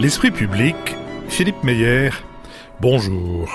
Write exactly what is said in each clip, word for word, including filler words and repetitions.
L'esprit public, Philippe Meyer, bonjour.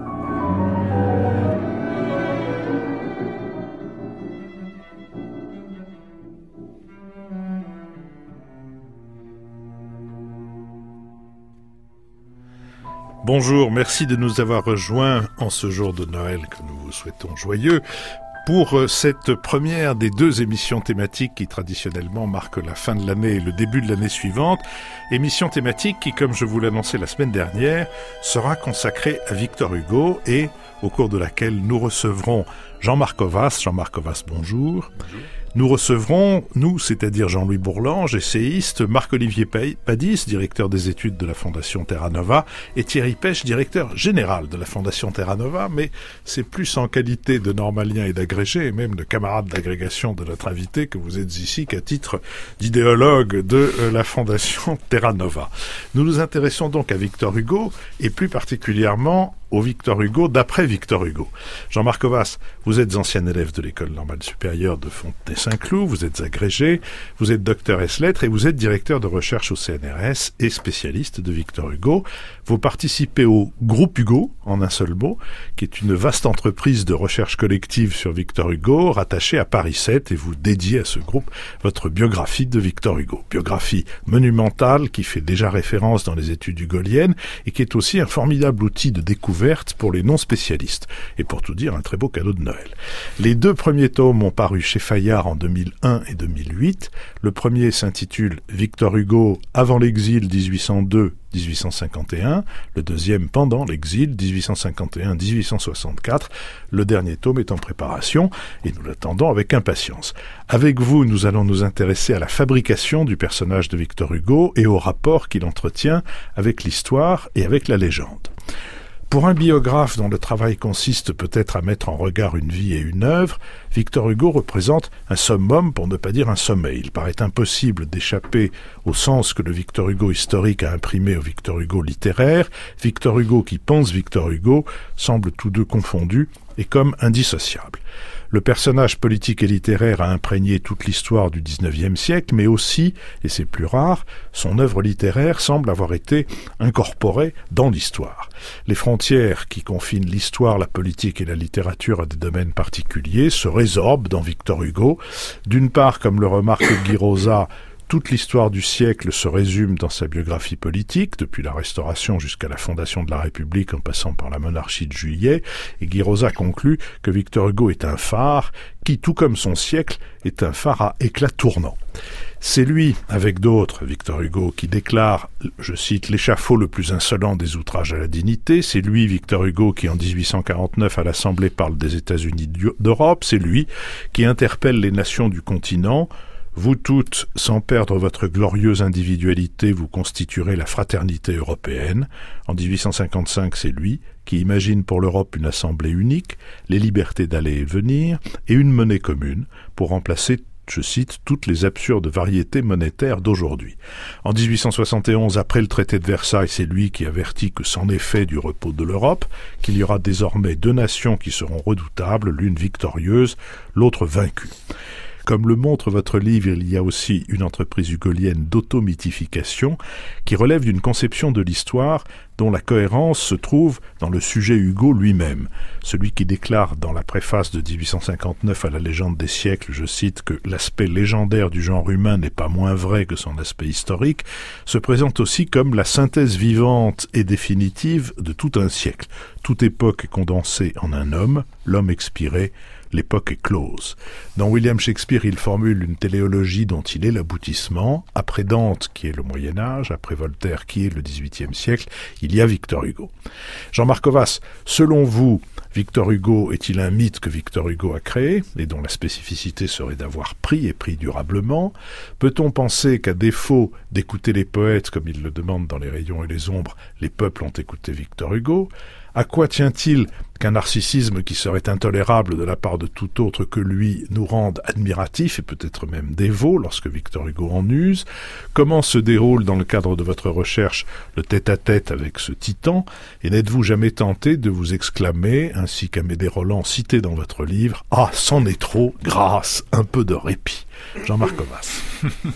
Bonjour, merci de nous avoir rejoints en ce jour de Noël que nous vous souhaitons joyeux pour cette première des deux émissions thématiques qui traditionnellement marquent la fin de l'année et le début de l'année suivante. Émission thématique qui, comme je vous l'annonçais la semaine dernière, sera consacrée à Victor Hugo et au cours de laquelle nous recevrons Jean-Marc Ovas. Jean-Marc Ovas, bonjour. Bonjour. Nous recevrons, nous, c'est-à-dire Jean-Louis Bourlange, essayiste, Marc-Olivier Padis, directeur des études de la Fondation Terra Nova, et Thierry Pech, directeur général de la Fondation Terra Nova, mais c'est plus en qualité de normalien et d'agrégé, et même de camarade d'agrégation de notre invité, que vous êtes ici qu'à titre d'idéologue de la Fondation Terra Nova. Nous nous intéressons donc à Victor Hugo, et plus particulièrement au Victor Hugo d'après Victor Hugo. Jean-Marc Ovas, vous êtes ancien élève de l'École normale supérieure de Fontenay-Saint-Cloud, vous êtes agrégé, vous êtes docteur ès lettres et vous êtes directeur de recherche au C N R S et spécialiste de Victor Hugo. Vous participez au Groupe Hugo, en un seul mot, qui est une vaste entreprise de recherche collective sur Victor Hugo, rattachée à Paris sept, et vous dédiez à ce groupe votre biographie de Victor Hugo. Biographie monumentale qui fait déjà référence dans les études hugoliennes et qui est aussi un formidable outil de découverte pour les non-spécialistes. Et pour tout dire, un très beau cadeau de Noël. Les deux premiers tomes ont paru chez Fayard en deux mille un et deux mille huit. Le premier s'intitule Victor Hugo avant l'exil dix-huit cent deux à dix-huit cent cinquante et un. Le deuxième pendant l'exil dix-huit cent cinquante et un à dix-huit cent soixante-quatre. Le dernier tome est en préparation et nous l'attendons avec impatience. Avec vous, nous allons nous intéresser à la fabrication du personnage de Victor Hugo et au rapport qu'il entretient avec l'histoire et avec la légende. Pour un biographe dont le travail consiste peut-être à mettre en regard une vie et une œuvre, Victor Hugo représente un summum, pour ne pas dire un sommet. Il paraît impossible d'échapper au sens que le Victor Hugo historique a imprimé au Victor Hugo littéraire. Victor Hugo qui pense Victor Hugo semblent tous deux confondus et comme indissociables. Le personnage politique et littéraire a imprégné toute l'histoire du dix-neuvième siècle, mais aussi, et c'est plus rare, son œuvre littéraire semble avoir été incorporée dans l'histoire. Les frontières qui confinent l'histoire, la politique et la littérature à des domaines particuliers se résorbent dans Victor Hugo. D'une part, comme le remarque Guy Rosa, toute l'histoire du siècle se résume dans sa biographie politique, depuis la Restauration jusqu'à la fondation de la République en passant par la monarchie de Juillet, et Guy Rosa conclut que Victor Hugo est un phare qui, tout comme son siècle, est un phare à éclat tournant. C'est lui, avec d'autres, Victor Hugo, qui déclare, je cite, l'échafaud le plus insolent des outrages à la dignité. C'est lui, Victor Hugo, qui en dix-huit cent quarante-neuf à l'Assemblée parle des États-Unis d'Europe. C'est lui qui interpelle les nations du continent. Vous toutes, sans perdre votre glorieuse individualité, vous constituerez la fraternité européenne. En dix-huit cent cinquante-cinq, c'est lui qui imagine pour l'Europe une assemblée unique, les libertés d'aller et venir, et une monnaie commune pour remplacer, je cite, toutes les absurdes variétés monétaires d'aujourd'hui. En dix-huit cent soixante et onze, après le traité de Versailles, c'est lui qui avertit que c'en est fait du repos de l'Europe, qu'il y aura désormais deux nations qui seront redoutables, l'une victorieuse, l'autre vaincue. Comme le montre votre livre, il y a aussi une entreprise hugolienne d'automythification qui relève d'une conception de l'histoire dont la cohérence se trouve dans le sujet Hugo lui-même. Celui qui déclare dans la préface de dix-huit cent cinquante-neuf à la légende des siècles, je cite, que l'aspect légendaire du genre humain n'est pas moins vrai que son aspect historique, se présente aussi comme la synthèse vivante et définitive de tout un siècle. Toute époque est condensée en un homme, l'homme expiré, l'époque est close. Dans William Shakespeare, il formule une téléologie dont il est l'aboutissement. Après Dante, qui est le Moyen-Âge, après Voltaire, qui est le dix-huitième siècle, il y a Victor Hugo. Jean-Marc Ovas, selon vous, Victor Hugo est-il un mythe que Victor Hugo a créé, et dont la spécificité serait d'avoir pris et pris durablement? Peut-on penser qu'à défaut d'écouter les poètes, comme il le demande dans Les Rayons et les Ombres, les peuples ont écouté Victor Hugo? À quoi tient-il qu'un narcissisme qui serait intolérable de la part de tout autre que lui nous rende admiratifs et peut-être même dévots lorsque Victor Hugo en use? Comment se déroule dans le cadre de votre recherche le tête-à-tête avec ce titan? Et n'êtes-vous jamais tenté de vous exclamer, ainsi qu'Amédée Roland cité dans votre livre, « Ah, c'en est trop, grâce, un peu de répit ».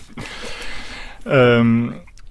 Jean-Marc Ovas. euh...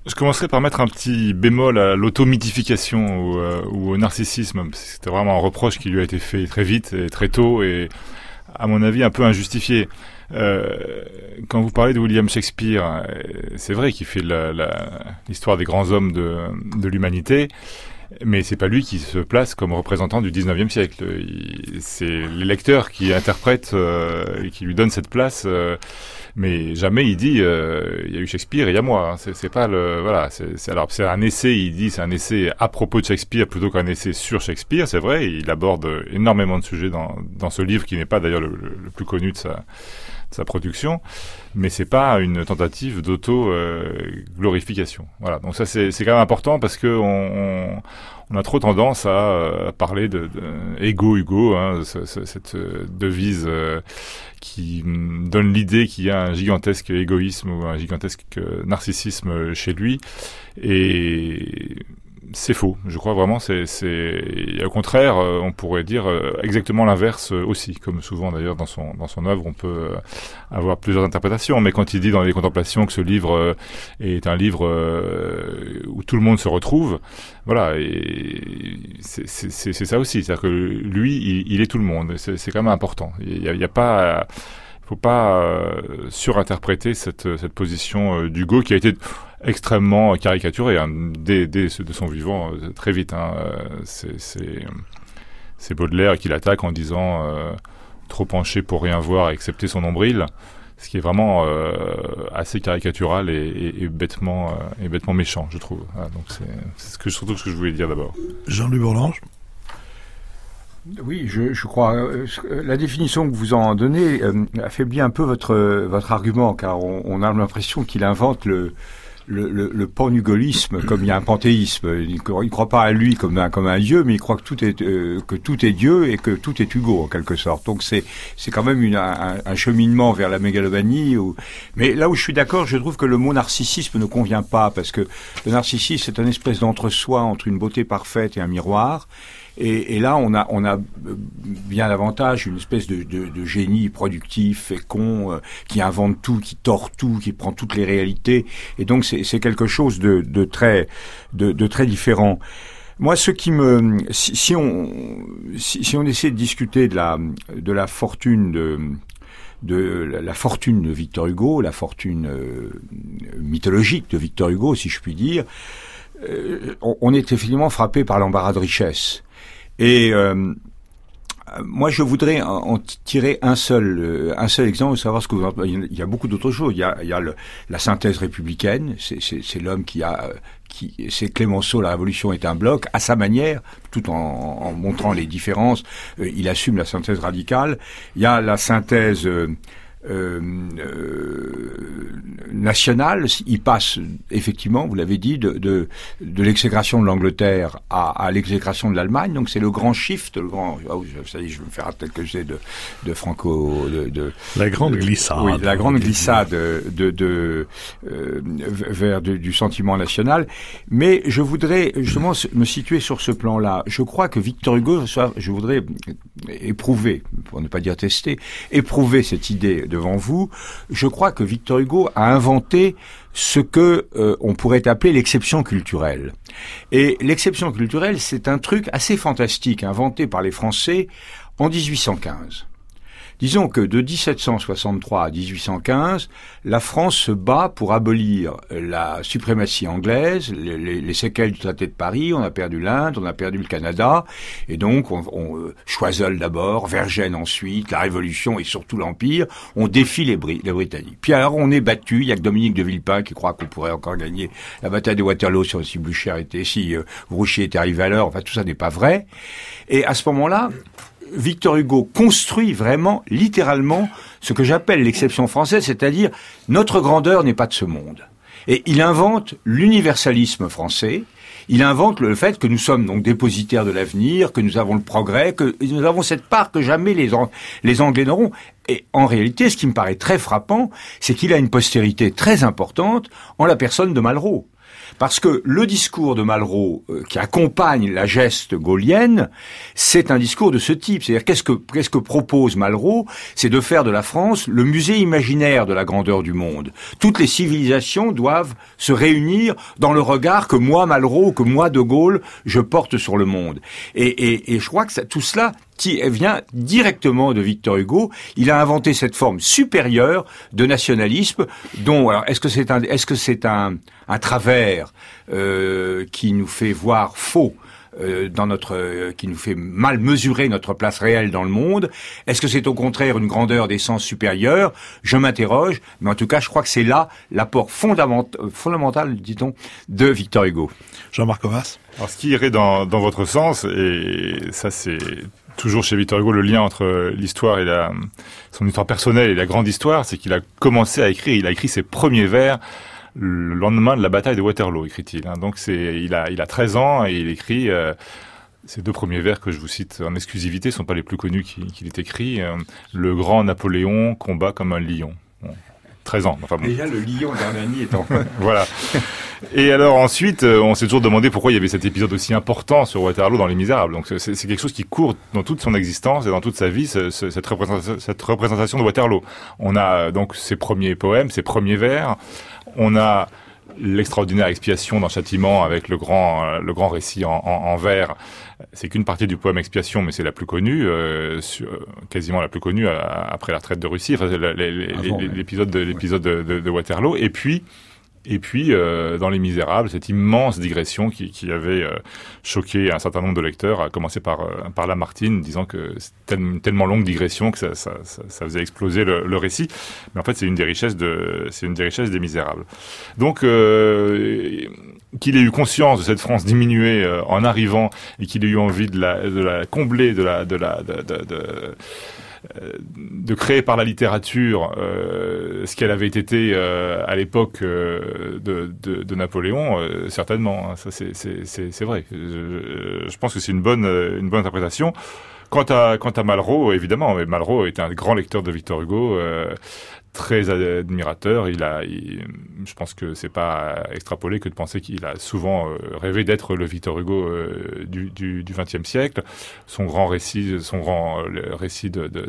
Je commencerai par mettre un petit bémol à l'automythification ou, euh, ou au narcissisme. C'était vraiment un reproche qui lui a été fait très vite et très tôt et, à mon avis, un peu injustifié. Euh, quand vous parlez de William Shakespeare, c'est vrai qu'il fait la, la, l'histoire des grands hommes de, de l'humanité, mais c'est pas lui qui se place comme représentant du dix-neuvième siècle. Il, c'est les lecteurs qui interprètent euh, et qui lui donnent cette place. Euh, mais jamais il dit euh, il y a eu Shakespeare et il y a moi. Hein. C'est, c'est pas le voilà. C'est, c'est alors c'est un essai. Il dit c'est un essai à propos de Shakespeare plutôt qu'un essai sur Shakespeare. C'est vrai. Il aborde énormément de sujets dans dans ce livre qui n'est pas d'ailleurs le, le, le plus connu de sa de sa production. Mais c'est pas une tentative d'auto euh, glorification. Voilà. Donc ça c'est c'est quand même important parce que on, on on a trop tendance à euh, parler de, de ego Hugo, hein, ce, ce, cette euh, devise euh, qui mm, donne l'idée qu'il y a un gigantesque égoïsme ou un gigantesque euh, narcissisme chez lui, et c'est faux. Je crois vraiment, c'est, c'est... au contraire, euh, on pourrait dire euh, exactement l'inverse euh, aussi, comme souvent d'ailleurs dans son dans son œuvre, on peut euh, avoir plusieurs interprétations. Mais quand il dit dans les Contemplations que ce livre euh, est un livre euh, où tout le monde se retrouve, voilà, et c'est, c'est, c'est, c'est ça aussi, c'est-à-dire que lui, il, il est tout le monde. C'est, c'est quand même important. Il y a, il y a pas, il faut pas euh, surinterpréter cette cette position euh, d'Hugo qui a été extrêmement caricaturé hein, dès, dès de son vivant euh, très vite. Hein, euh, c'est, c'est, c'est Baudelaire qui l'attaque en disant euh, trop penché pour rien voir excepté son nombril, ce qui est vraiment euh, assez caricatural et, et, et bêtement euh, et bêtement méchant, je trouve. Ah, donc c'est, c'est ce que, surtout ce que je voulais dire d'abord. Jean-Louis Bourlange. Oui, je, je crois. Euh, la définition que vous en donnez euh, affaiblit un peu votre votre argument, car on, on a l'impression qu'il invente le Le, le, le pan-hugolisme, comme il y a un panthéisme. Il ne croit pas à lui comme un, comme un dieu, mais il croit que tout est, euh, que tout est Dieu et que tout est Hugo, en quelque sorte. Donc c'est, c'est quand même une, un, un cheminement vers la mégalomanie. Où... Mais là où je suis d'accord, je trouve que le mot narcissisme ne convient pas, parce que le narcissisme, c'est une espèce d'entre-soi entre une beauté parfaite et un miroir. Et, et là, on a, on a bien davantage une espèce de, de, de génie productif, fécond, euh, qui invente tout, qui tord tout, qui prend toutes les réalités. Et donc, c'est, c'est quelque chose de, de très, de, de très différent. Moi, ce qui me, si, si on, si, si on essaie de discuter de la, de la fortune de, de la, la fortune de Victor Hugo, la fortune euh, mythologique de Victor Hugo, si je puis dire, euh, on, on est effectivement frappé par l'embarras de richesse. Et euh, moi, je voudrais en tirer un seul, euh, un seul exemple, savoir ce que vous en... Il y a beaucoup d'autres choses. Il y a, il y a le, la synthèse républicaine. C'est, c'est, c'est l'homme qui a, qui, c'est Clémenceau. La Révolution est un bloc à sa manière, tout en, en montrant les différences. Euh, il assume la synthèse radicale. Il y a la synthèse euh, Euh, euh, nationale, il passe effectivement, vous l'avez dit, de, de, de l'exécration de l'Angleterre à, à l'exécration de l'Allemagne. Donc c'est le grand shift, le grand. Oh, ça y est, je vais me faire tel que j'ai de, de Franco, de, de la grande de, glissade. Oui, la grande glissade de, de, de euh, vers de, du sentiment national. Mais je voudrais justement me situer sur ce plan-là. Je crois que Victor Hugo, je voudrais éprouver, pour ne pas dire tester, éprouver cette idée devant vous. Je crois que Victor Hugo a inventé ce que euh, on pourrait appeler l'exception culturelle. Et l'exception culturelle, c'est un truc assez fantastique inventé par les Français en dix-huit cent quinze. Disons que de dix-sept cent soixante-trois à dix-huit cent quinze, la France se bat pour abolir la suprématie anglaise, les, les, les séquelles du traité de Paris. On a perdu l'Inde, on a perdu le Canada, et donc on, on euh, Choiseul d'abord, Vergennes ensuite, la Révolution et surtout l'Empire. On défie les, Bri- les Britanniques. Puis alors on est battu. Il y a que Dominique de Villepin qui croit qu'on pourrait encore gagner la bataille de Waterloo si, si Blücher était, si euh, Grouchy était arrivé à l'heure. Enfin, tout ça n'est pas vrai. Et à ce moment-là, Victor Hugo construit vraiment, littéralement, ce que j'appelle l'exception française, c'est-à-dire notre grandeur n'est pas de ce monde. Et il invente l'universalisme français, il invente le fait que nous sommes donc dépositaires de l'avenir, que nous avons le progrès, que nous avons cette part que jamais les, les Anglais n'auront. Et en réalité, ce qui me paraît très frappant, c'est qu'il a une postérité très importante en la personne de Malraux. Parce que le discours de Malraux, euh, qui accompagne la geste gaulienne, c'est un discours de ce type. C'est-à-dire, qu'est-ce que, qu'est-ce que propose Malraux? C'est de faire de la France le musée imaginaire de la grandeur du monde. Toutes les civilisations doivent se réunir dans le regard que moi, Malraux, que moi, De Gaulle, je porte sur le monde. Et, et, et je crois que ça, tout cela qui vient directement de Victor Hugo. Il a inventé cette forme supérieure de nationalisme dont, alors, est-ce que c'est un, est-ce que c'est un, un travers euh, qui nous fait voir faux euh, dans notre, euh, qui nous fait mal mesurer notre place réelle dans le monde? Est-ce que c'est au contraire une grandeur d'essence supérieure? Je m'interroge, mais en tout cas, je crois que c'est là l'apport fondamental, fondamental, dit-on, de Victor Hugo. Jean-Marc Ovas. Alors, ce qui irait dans, dans votre sens, et ça, c'est toujours chez Victor Hugo le lien entre l'histoire et la, son histoire personnelle et la grande histoire, c'est qu'il a commencé à écrire, il a écrit ses premiers vers le lendemain de la bataille de Waterloo, écrit-il. Hein. Donc c'est, il a, il a treize ans et il écrit euh, ces deux premiers vers que je vous cite en exclusivité, sont pas les plus connus qu'il, qu'il ait écrit. Euh, le grand Napoléon combat comme un lion. Bon, treize ans. Enfin bon. Déjà le lion d'Hernani étant. Voilà. Et alors ensuite, euh, on s'est toujours demandé pourquoi il y avait cet épisode aussi important sur Waterloo dans Les Misérables. Donc c'est, c'est quelque chose qui court dans toute son existence et dans toute sa vie, ce, ce, cette, représentation, cette représentation de Waterloo. On a donc ses premiers poèmes, ses premiers vers. On a l'extraordinaire expiation dans Châtiment avec le grand, le grand récit en, en, en vers. C'est qu'une partie du poème Expiation, mais c'est la plus connue, euh, sur, quasiment la plus connue euh, après la retraite de Russie. Enfin, c'est la, la, la, Avant, l'épisode, de, l'épisode de, de, de Waterloo. Et puis, Et puis, euh, dans Les Misérables, cette immense digression qui, qui avait euh, choqué un certain nombre de lecteurs, à commencer par, euh, par Lamartine, disant que c'était une tellement longue digression que ça, ça, ça, ça faisait exploser le, le récit. Mais en fait, c'est une des richesses de, c'est une des richesses des Misérables. Donc, euh, qu'il ait eu conscience de cette France diminuée euh, en arrivant et qu'il ait eu envie de la, de la combler, de la, de la, de, de, de de créer par la littérature euh, ce qu'elle avait été euh, à l'époque euh, de, de, de Napoléon, euh, certainement. Hein, ça, c'est, c'est, c'est, c'est vrai. Je, je pense que c'est une bonne, une bonne interprétation. Quant à, quant à Malraux, évidemment, Malraux était un grand lecteur de Victor Hugo, euh, très admirateur. Il a, il, je pense que c'est pas extrapolé que de penser qu'il a souvent euh, rêvé d'être le Victor Hugo euh, du, du, du vingtième siècle. Son grand récit, son grand le récit de, de, de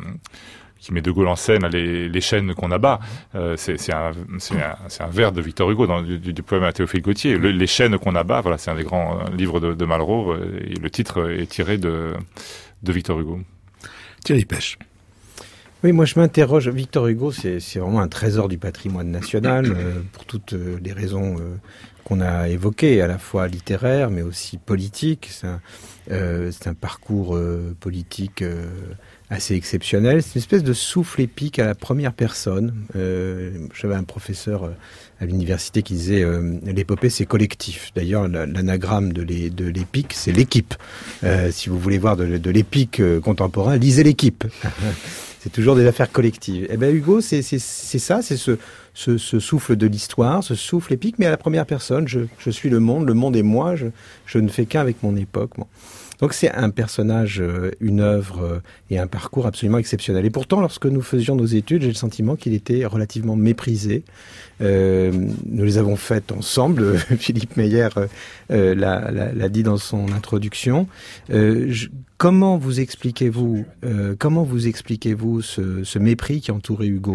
qui met De Gaulle en scène, les, les chaînes qu'on abat, euh, c'est, c'est, un, c'est, un, c'est un vers de Victor Hugo dans du, du poème à Théophile Gautier. Le, les chaînes qu'on abat, voilà, c'est un des grands livres de, de Malraux, et le titre est tiré de, de Victor Hugo. Thierry Pêche. Oui, moi je m'interroge. Victor Hugo, c'est, c'est vraiment un trésor du patrimoine national, euh, pour toutes les raisons euh, qu'on a évoquées, à la fois littéraire, mais aussi politique. C'est un, euh, c'est un parcours euh, politique euh, assez exceptionnel. C'est une espèce de souffle épique à la première personne. Euh, j'avais un professeur euh, à l'université qui disait euh, l'épopée c'est collectif. D'ailleurs, l'anagramme de, l'é, de l'épique, c'est l'équipe. Euh, si vous voulez voir de, de l'épique euh, contemporain, lisez l'équipe. C'est toujours des affaires collectives. Eh ben Hugo, c'est, c'est, c'est ça, c'est ce, ce, ce souffle de l'histoire, ce souffle épique, mais à la première personne. Je, je suis le monde, le monde est moi, je, je ne fais qu'un avec mon époque. Bon. Donc c'est un personnage, une œuvre et un parcours absolument exceptionnel. Et pourtant, lorsque nous faisions nos études, j'ai le sentiment qu'il était relativement méprisé. Euh, nous les avons faites ensemble. Philippe Meyer euh, l'a, l'a, l'a dit dans son introduction. Euh, je, comment vous expliquez-vous, euh, comment vous expliquez-vous ce, ce mépris qui entourait Hugo ?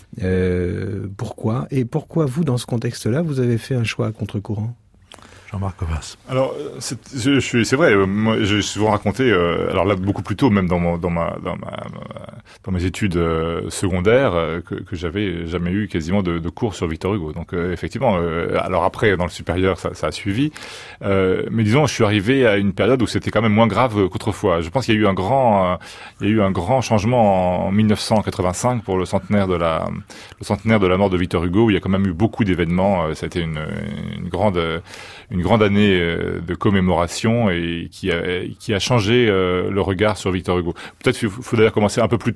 euh, Pourquoi ? Et pourquoi vous, dans ce contexte-là, vous avez fait un choix à contre-courant ? Jean-Marc Ovas. Alors, c'est, je, je suis, c'est vrai. Euh, moi, j'ai souvent raconté. Euh, alors là, beaucoup plus tôt, même dans mon, dans ma, dans ma, dans mes études euh, secondaires, euh, que, que j'avais jamais eu quasiment de, de cours sur Victor Hugo. Donc, euh, effectivement. Euh, alors après, dans le supérieur, ça, ça a suivi. Euh, mais disons, je suis arrivé à une période où c'était quand même moins grave qu'autrefois. Je pense qu'il y a eu un grand, euh, il y a eu un grand changement en dix-neuf cent quatre-vingt-cinq pour le centenaire de la, le centenaire de la mort de Victor Hugo, où il y a quand même eu beaucoup d'événements. Euh, ça a été une, une grande, une grande année de commémoration et qui a, qui a changé euh, le regard sur Victor Hugo. Peut-être qu'il faut d'ailleurs commencer un peu plus tôt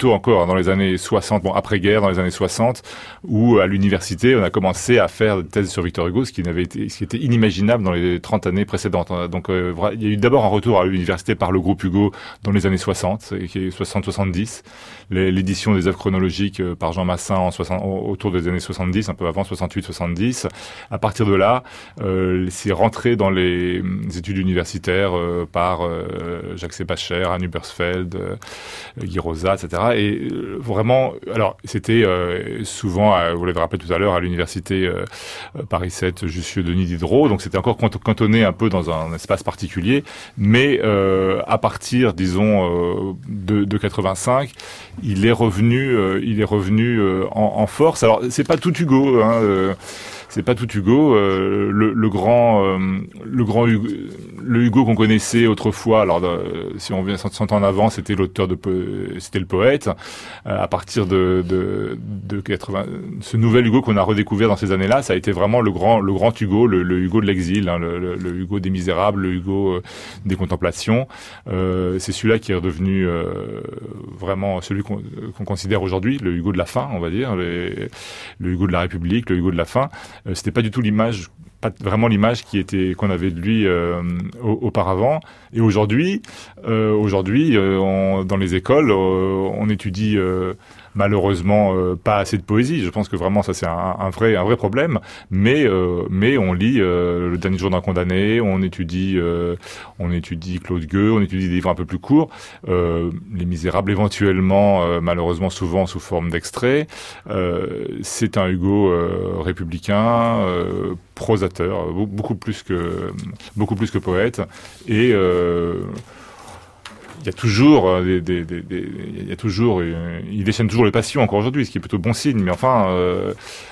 tôt encore, hein, dans les années soixante, bon après-guerre, dans les années soixante, où à l'université, on a commencé à faire des thèses sur Victor Hugo, ce qui n'avait été, ce qui était inimaginable dans les trente années précédentes. Donc, euh, il y a eu d'abord un retour à l'université par le groupe Hugo dans les années soixante, qui est soixante soixante-dix. L'édition des œuvres chronologiques par Jean Massin en soixante, autour des années soixante-dix, un peu avant, soixante-huit soixante-dix. À partir de là, euh, c'est rentré dans les études universitaires euh, par euh, Jacques Sébacher, Anne Hubbersfeld, euh, Guy Rosa, et cetera. Et euh, vraiment, alors c'était euh, souvent, euh, vous l'avez rappelé tout à l'heure, à l'université euh, Paris sept, Jussieu-Denis Diderot, donc c'était encore cantonné un peu dans un espace particulier, mais euh, à partir, disons, euh, de, de quatre-vingt-cinq, il est revenu, euh, il est revenu euh, en, en force. Alors c'est pas tout Hugo, hein, euh, c'est pas tout Hugo. Euh, le, le grand, euh, le grand Hugo, le Hugo qu'on connaissait autrefois. Alors euh, si on vient cent ans en avant, c'était l'auteur de, c'était le poète. Euh, à partir de, de, de quatre-vingts, ce nouvel Hugo qu'on a redécouvert dans ces années-là, ça a été vraiment le grand, le grand Hugo, le, le Hugo de l'exil, hein, le, le, le Hugo des Misérables, le Hugo euh, des Contemplations. Euh, c'est celui-là qui est redevenu euh, vraiment celui qu'on, qu'on considère aujourd'hui, le Hugo de la fin, on va dire, les, le Hugo de la République, le Hugo de la fin. Euh, c'était pas du tout l'image, pas vraiment l'image qui était qu'on avait de lui euh, auparavant. Et aujourd'hui, euh, aujourd'hui, euh, on, dans les écoles, euh, on étudie euh, malheureusement euh, pas assez de poésie. Je pense que vraiment ça c'est un, un vrai, un vrai problème. Mais euh, mais on lit euh, Le Dernier Jour d'un Condamné, on étudie, euh, on étudie Claude Gueux, on étudie des livres un peu plus courts, euh, Les Misérables éventuellement, euh, malheureusement souvent sous forme d'extraits. Euh, c'est un Hugo euh, républicain. Euh, prosateur, beaucoup plus que beaucoup plus que poète, et euh, il y a toujours des, des, des, des il y a toujours il déchaîne toujours les passions encore aujourd'hui, ce qui est plutôt bon signe. Mais enfin, euh,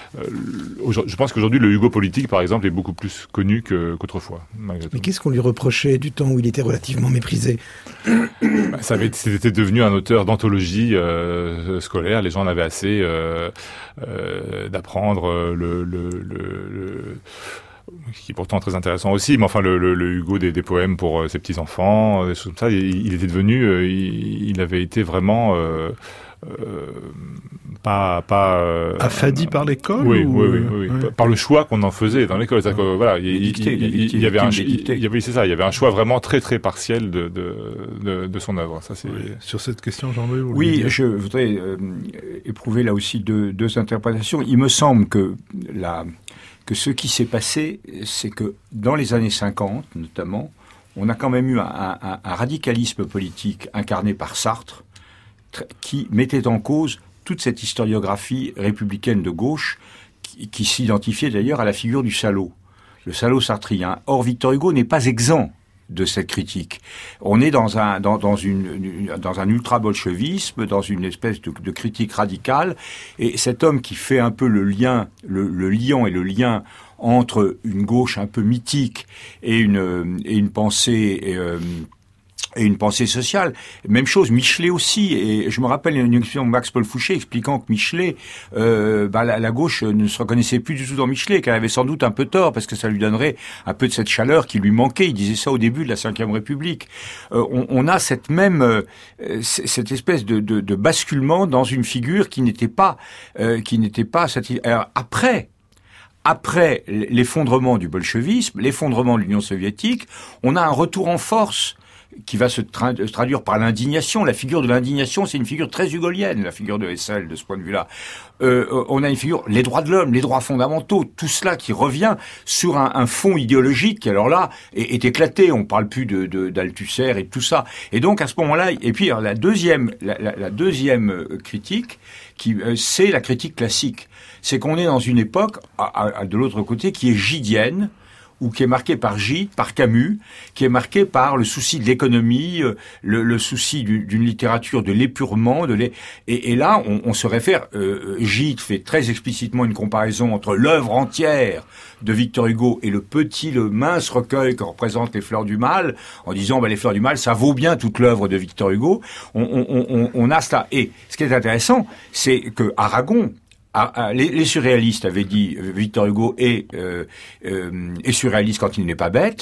je pense qu'aujourd'hui le Hugo politique, par exemple, est beaucoup plus connu que, qu'autrefois. Mais qu'est-ce qu'on lui reprochait du temps où il était relativement méprisé? Bah, ça avait, c'était devenu un auteur d'anthologie euh, scolaire. Les gens en avaient assez euh, euh, d'apprendre le, le, le, le qui est pourtant très intéressant aussi, mais enfin le, le, le Hugo des, des poèmes pour euh, ses petits enfants, des choses comme ça. Il, il était devenu, euh, il, il avait été vraiment euh, euh, pas pas euh, affadi par l'école. Oui, ou... oui, oui, oui, oui. Ouais. Par le choix qu'on en faisait dans l'école. C'est-à-dire que, voilà, il, il, dictées, il, il, il y avait un, il, il y avait, c'est ça, il y avait un choix vraiment très très partiel de de de, de son œuvre. Ça c'est. Ouais. Sur cette question, Jean-Louis. Oui, je voudrais euh, éprouver là aussi deux, deux interprétations. Il me semble que la que ce qui s'est passé, c'est que dans les années cinquante, notamment, on a quand même eu un, un, un radicalisme politique incarné par Sartre, qui mettait en cause toute cette historiographie républicaine de gauche, qui, qui s'identifiait d'ailleurs à la figure du salaud, le salaud sartrien. Or, Victor Hugo n'est pas exempt de cette critique. On est dans un dans, dans une, une dans un ultra-bolchevisme, dans une espèce de, de critique radicale, et cet homme qui fait un peu le lien, le, le liant et le lien entre une gauche un peu mythique et une et une pensée et, euh, et une pensée sociale. Même chose, Michelet aussi. Et je me rappelle une expression de Max-Paul Fouché expliquant que Michelet, euh, bah, la, la gauche ne se reconnaissait plus du tout dans Michelet, qu'elle avait sans doute un peu tort, parce que ça lui donnerait un peu de cette chaleur qui lui manquait. Il disait ça au début de la Cinquième République. Euh, on, on a cette même, euh, cette espèce de, de, de basculement dans une figure qui n'était pas, euh, qui n'était pas satisfaisante. Alors, après, après l'effondrement du bolchevisme, l'effondrement de l'Union soviétique, on a un retour en force qui va se, tra- se traduire par l'indignation. La figure de l'indignation, c'est une figure très hugolienne, la figure de Hessel, de ce point de vue-là. Euh, on a une figure, les droits de l'homme, les droits fondamentaux, tout cela qui revient sur un, un fond idéologique qui, alors là, est, est éclaté. On parle plus de, de, d'Althusser et de tout ça. Et donc, à ce moment-là, et puis alors, la deuxième, la, la, la deuxième critique, qui, euh, c'est la critique classique. C'est qu'on est dans une époque, à, à, de l'autre côté, qui est gidienne, ou qui est marqué par Gide, par Camus, qui est marqué par le souci de l'économie, le, le souci du, d'une littérature de l'épurement, de l'é... et, et là, on, on se réfère. Euh, Gide fait très explicitement une comparaison entre l'œuvre entière de Victor Hugo et le petit, le mince recueil que représentent les Fleurs du Mal, en disant bah, les Fleurs du Mal, ça vaut bien toute l'œuvre de Victor Hugo. On, on, on, on a cela. Et ce qui est intéressant, c'est que Aragon, Ah, ah, les, les surréalistes avaient dit Victor Hugo est, euh, euh, est surréaliste quand il n'est pas bête.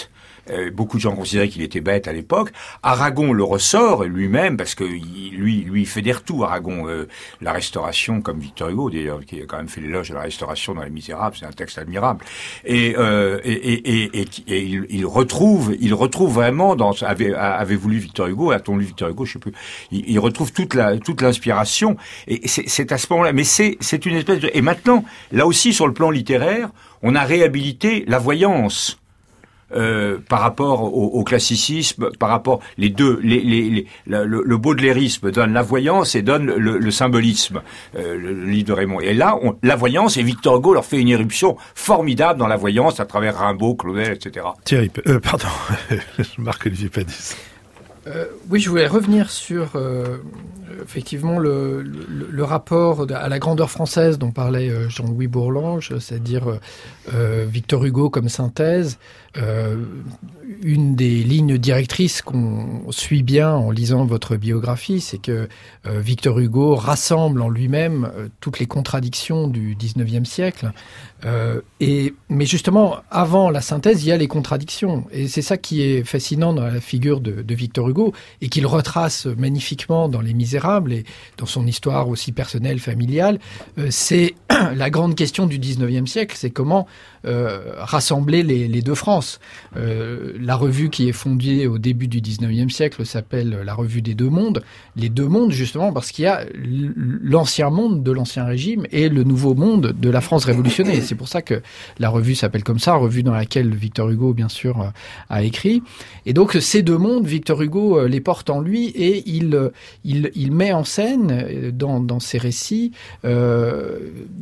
Euh, beaucoup de gens considéraient qu'il était bête à l'époque. Aragon le ressort lui-même parce que il, lui, lui fait des retours. Aragon, euh, la Restauration, comme Victor Hugo d'ailleurs, qui a quand même fait l'éloge de la Restauration dans Les Misérables, c'est un texte admirable. Et, euh, et, et, et, et, et il, il retrouve, il retrouve vraiment dans avait, avait voulu Victor Hugo, a-t-on lu Victor Hugo, je sais plus. Il, il retrouve toute la, toute l'inspiration. Et c'est, c'est à ce moment-là. Mais c'est, c'est une espèce de. Et maintenant, là aussi, sur le plan littéraire, on a réhabilité la voyance. Euh, par rapport au, au classicisme, par rapport les deux, les, les, les, le, le baudelaire-isme donne la voyance et donne le, le symbolisme, euh, le, le livre de Raymond. Et là, on, la voyance, et Victor Hugo leur fait une éruption formidable dans la voyance à travers Rimbaud, Claudel, et cetera. Thierry, euh, pardon, Marc-Olivier Padis. Euh, oui, je voulais revenir sur euh, effectivement le, le, le rapport à la grandeur française dont parlait euh, Jean-Louis Bourlange, c'est-à-dire euh, Victor Hugo comme synthèse. Euh, une des lignes directrices qu'on suit bien en lisant votre biographie, c'est que euh, Victor Hugo rassemble en lui-même euh, toutes les contradictions du dix-neuvième siècle. Euh, et, mais justement, avant la synthèse, il y a les contradictions. Et c'est ça qui est fascinant dans la figure de, de Victor Hugo et qu'il retrace magnifiquement dans Les Misérables et dans son histoire aussi personnelle, familiale. Euh, c'est la grande question du dix-neuvième siècle, c'est comment euh, rassembler les, les deux France. Euh, la revue qui est fondée au début du dix-neuvième siècle s'appelle la Revue des Deux Mondes. Les deux mondes, justement, parce qu'il y a l'ancien monde de l'Ancien Régime et le nouveau monde de la France révolutionnée. C'est pour ça que la revue s'appelle comme ça, revue dans laquelle Victor Hugo, bien sûr, a écrit. Et donc, ces deux mondes, Victor Hugo les porte en lui et il, il, il met en scène, dans, dans ses récits, euh,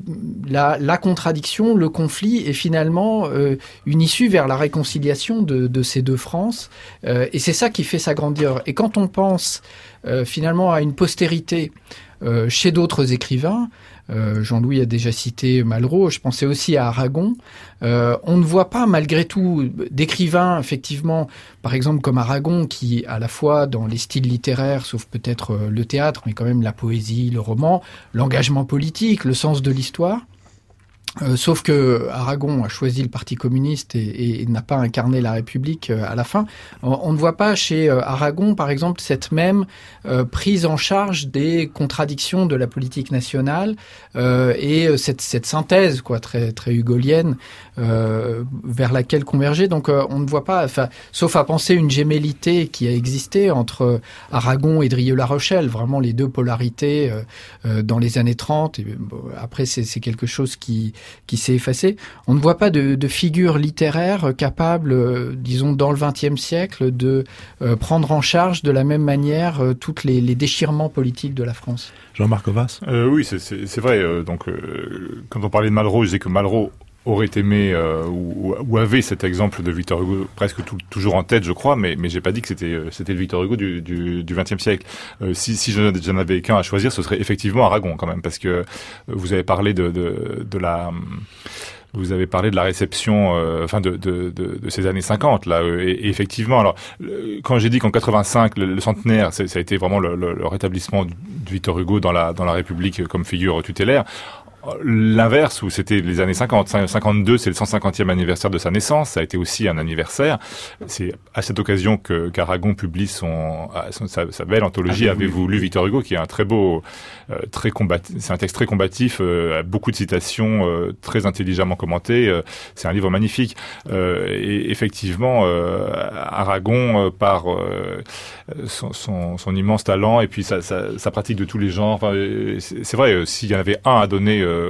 la, la contradiction, le conflit et finalement euh, une issue vers la réconciliation de, de ces deux France. Euh, et c'est ça qui fait sa grandeur. Et quand on pense euh, finalement à une postérité euh, chez d'autres écrivains, Euh, Jean-Louis a déjà cité Malraux, je pensais aussi à Aragon. Euh, on ne voit pas malgré tout d'écrivains, effectivement, par exemple comme Aragon, qui à la fois dans les styles littéraires, sauf peut-être euh, le théâtre, mais quand même la poésie, le roman, l'engagement politique, le sens de l'histoire. Euh, sauf que Aragon a choisi le Parti communiste et, et, et n'a pas incarné la République euh, à la fin. On, on ne voit pas chez euh, Aragon, par exemple, cette même euh, prise en charge des contradictions de la politique nationale euh, et euh, cette, cette synthèse, quoi, très, très hugolienne, euh, vers laquelle converger. Donc, euh, on ne voit pas, enfin, sauf à penser une gémellité qui a existé entre Aragon et Drieux-La Rochelle, vraiment les deux polarités euh, euh, dans les années trente. Et, bon, après, c'est, c'est quelque chose qui qui s'est effacé. On ne voit pas de, de figure littéraire capable, euh, disons, dans le vingtième siècle, de euh, prendre en charge de la même manière euh, toutes les, les déchirements politiques de la France. Jean-Marc Ovas. euh, Oui, c'est, c'est, c'est vrai. Euh, donc, euh, quand on parlait de Malraux, je disais que Malraux aurait aimé euh, ou, ou avait cet exemple de Victor Hugo presque tout, toujours en tête, je crois, mais, mais j'ai pas dit que c'était, c'était le Victor Hugo du, du, du vingtième siècle. Euh, si, si j'en avais qu'un à choisir, ce serait effectivement Aragon quand même, parce que vous avez parlé de, de, de la... Vous avez parlé de la réception, euh, enfin de, de, de, de ces années cinquante là, et, et effectivement. Alors, quand j'ai dit qu'en quatre-vingt-cinq, le, le centenaire, ça a été vraiment le, le, le rétablissement de Victor Hugo dans la dans la République comme figure tutélaire. L'inverse, où c'était les années cinquante, cinquante-deux, c'est le cent cinquantième anniversaire de sa naissance, ça a été aussi un anniversaire. C'est à cette occasion que qu'Aragon publie son, son sa, sa belle anthologie. Avez-vous lu Victor Hugo, qui est un très beau, euh, très combatif, c'est un texte très combatif, euh, beaucoup de citations, euh, très intelligemment commentées. Euh, c'est un livre magnifique. Euh, et effectivement, euh, Aragon, euh, par euh, son, son, son immense talent et puis sa, sa, sa pratique de tous les genres. Enfin, c'est, c'est vrai, euh, s'il y en avait un à donner. Euh,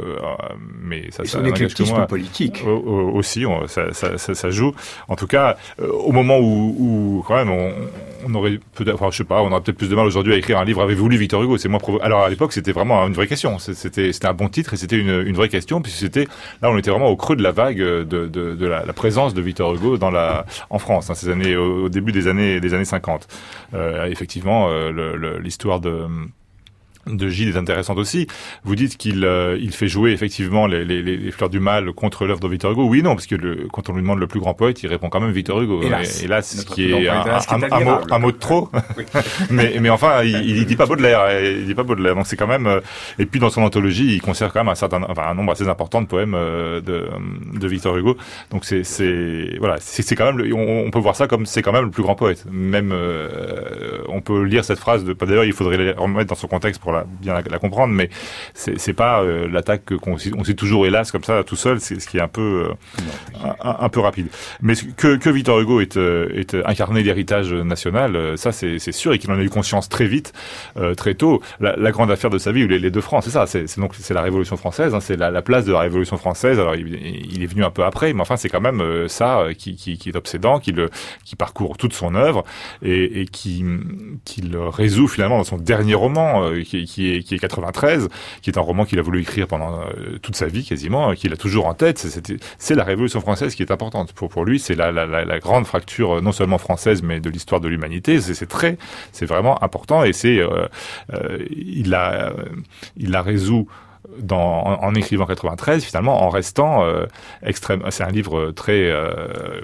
mais ça, et ça son éclectisme politique euh, euh, aussi, on, ça, ça, ça, ça joue. En tout cas, euh, au moment où, où quand même, on, on aurait peut-être, enfin, je sais pas, on aurait peut-être plus de mal aujourd'hui à écrire un livre. Avez-vous lu Victor Hugo? C'est moins provo- Alors à l'époque, c'était vraiment une vraie question. C'était, c'était un bon titre et c'était une, une vraie question, puisque c'était là, on était vraiment au creux de la vague de, de, de la, la présence de Victor Hugo dans la, en France, hein, ces années, au, au début des années, des années cinquante. Euh, effectivement, euh, le, le, l'histoire de de Gide est intéressante aussi. Vous dites qu'il euh, il fait jouer effectivement les, les, les fleurs du mal contre l'œuvre de Victor Hugo. Oui, non, parce que le, quand on lui demande le plus grand poète, il répond quand même Victor Hugo. Hélas, et, et là, ce Notre qui est un, poète, un, un, un, mot, un mot de trop. Oui. mais, mais enfin, il, il dit pas Baudelaire. Il dit pas Baudelaire. Donc c'est quand même. Euh, et puis dans son anthologie, il conserve quand même un certain, enfin un nombre assez important de poèmes euh, de, de Victor Hugo. Donc c'est, c'est voilà, c'est, c'est quand même. Le, on, on peut voir ça comme c'est quand même le plus grand poète. Même euh, on peut lire cette phrase de. D'ailleurs, il faudrait la remettre dans son contexte pour la, bien la, la comprendre. Mais c'est, c'est pas euh, l'attaque qu'on on sait toujours hélas comme ça tout seul, c'est ce qui est un peu euh, un, un peu rapide. Mais que, que Victor Hugo est, est incarné l'héritage national, ça c'est, c'est sûr, et qu'il en a eu conscience très vite, euh, très tôt. La, la grande affaire de sa vie, les, les deux francs, c'est ça. C'est, c'est donc c'est la Révolution française, hein, c'est la, la place de la Révolution française. Alors il, il est venu un peu après, mais enfin c'est quand même euh, ça qui, qui, qui est obsédant, qui le qui parcourt toute son œuvre et, et qui qui le résout finalement dans son dernier roman, euh, qui, qui est qui est quatre-vingt-treize. Qui est un roman qu'il a voulu écrire pendant euh, toute sa vie quasiment, qu'il a toujours en tête. C'est, c'est la Révolution française qui est importante pour pour lui. C'est la, la, la, la grande fracture non seulement française mais de l'histoire de l'humanité. C'est, c'est très, c'est vraiment important et c'est euh, euh, il a euh, il la résout. Dans, en, en écrivant quatre-vingt-treize, finalement, en restant euh, extrême. C'est un livre très euh,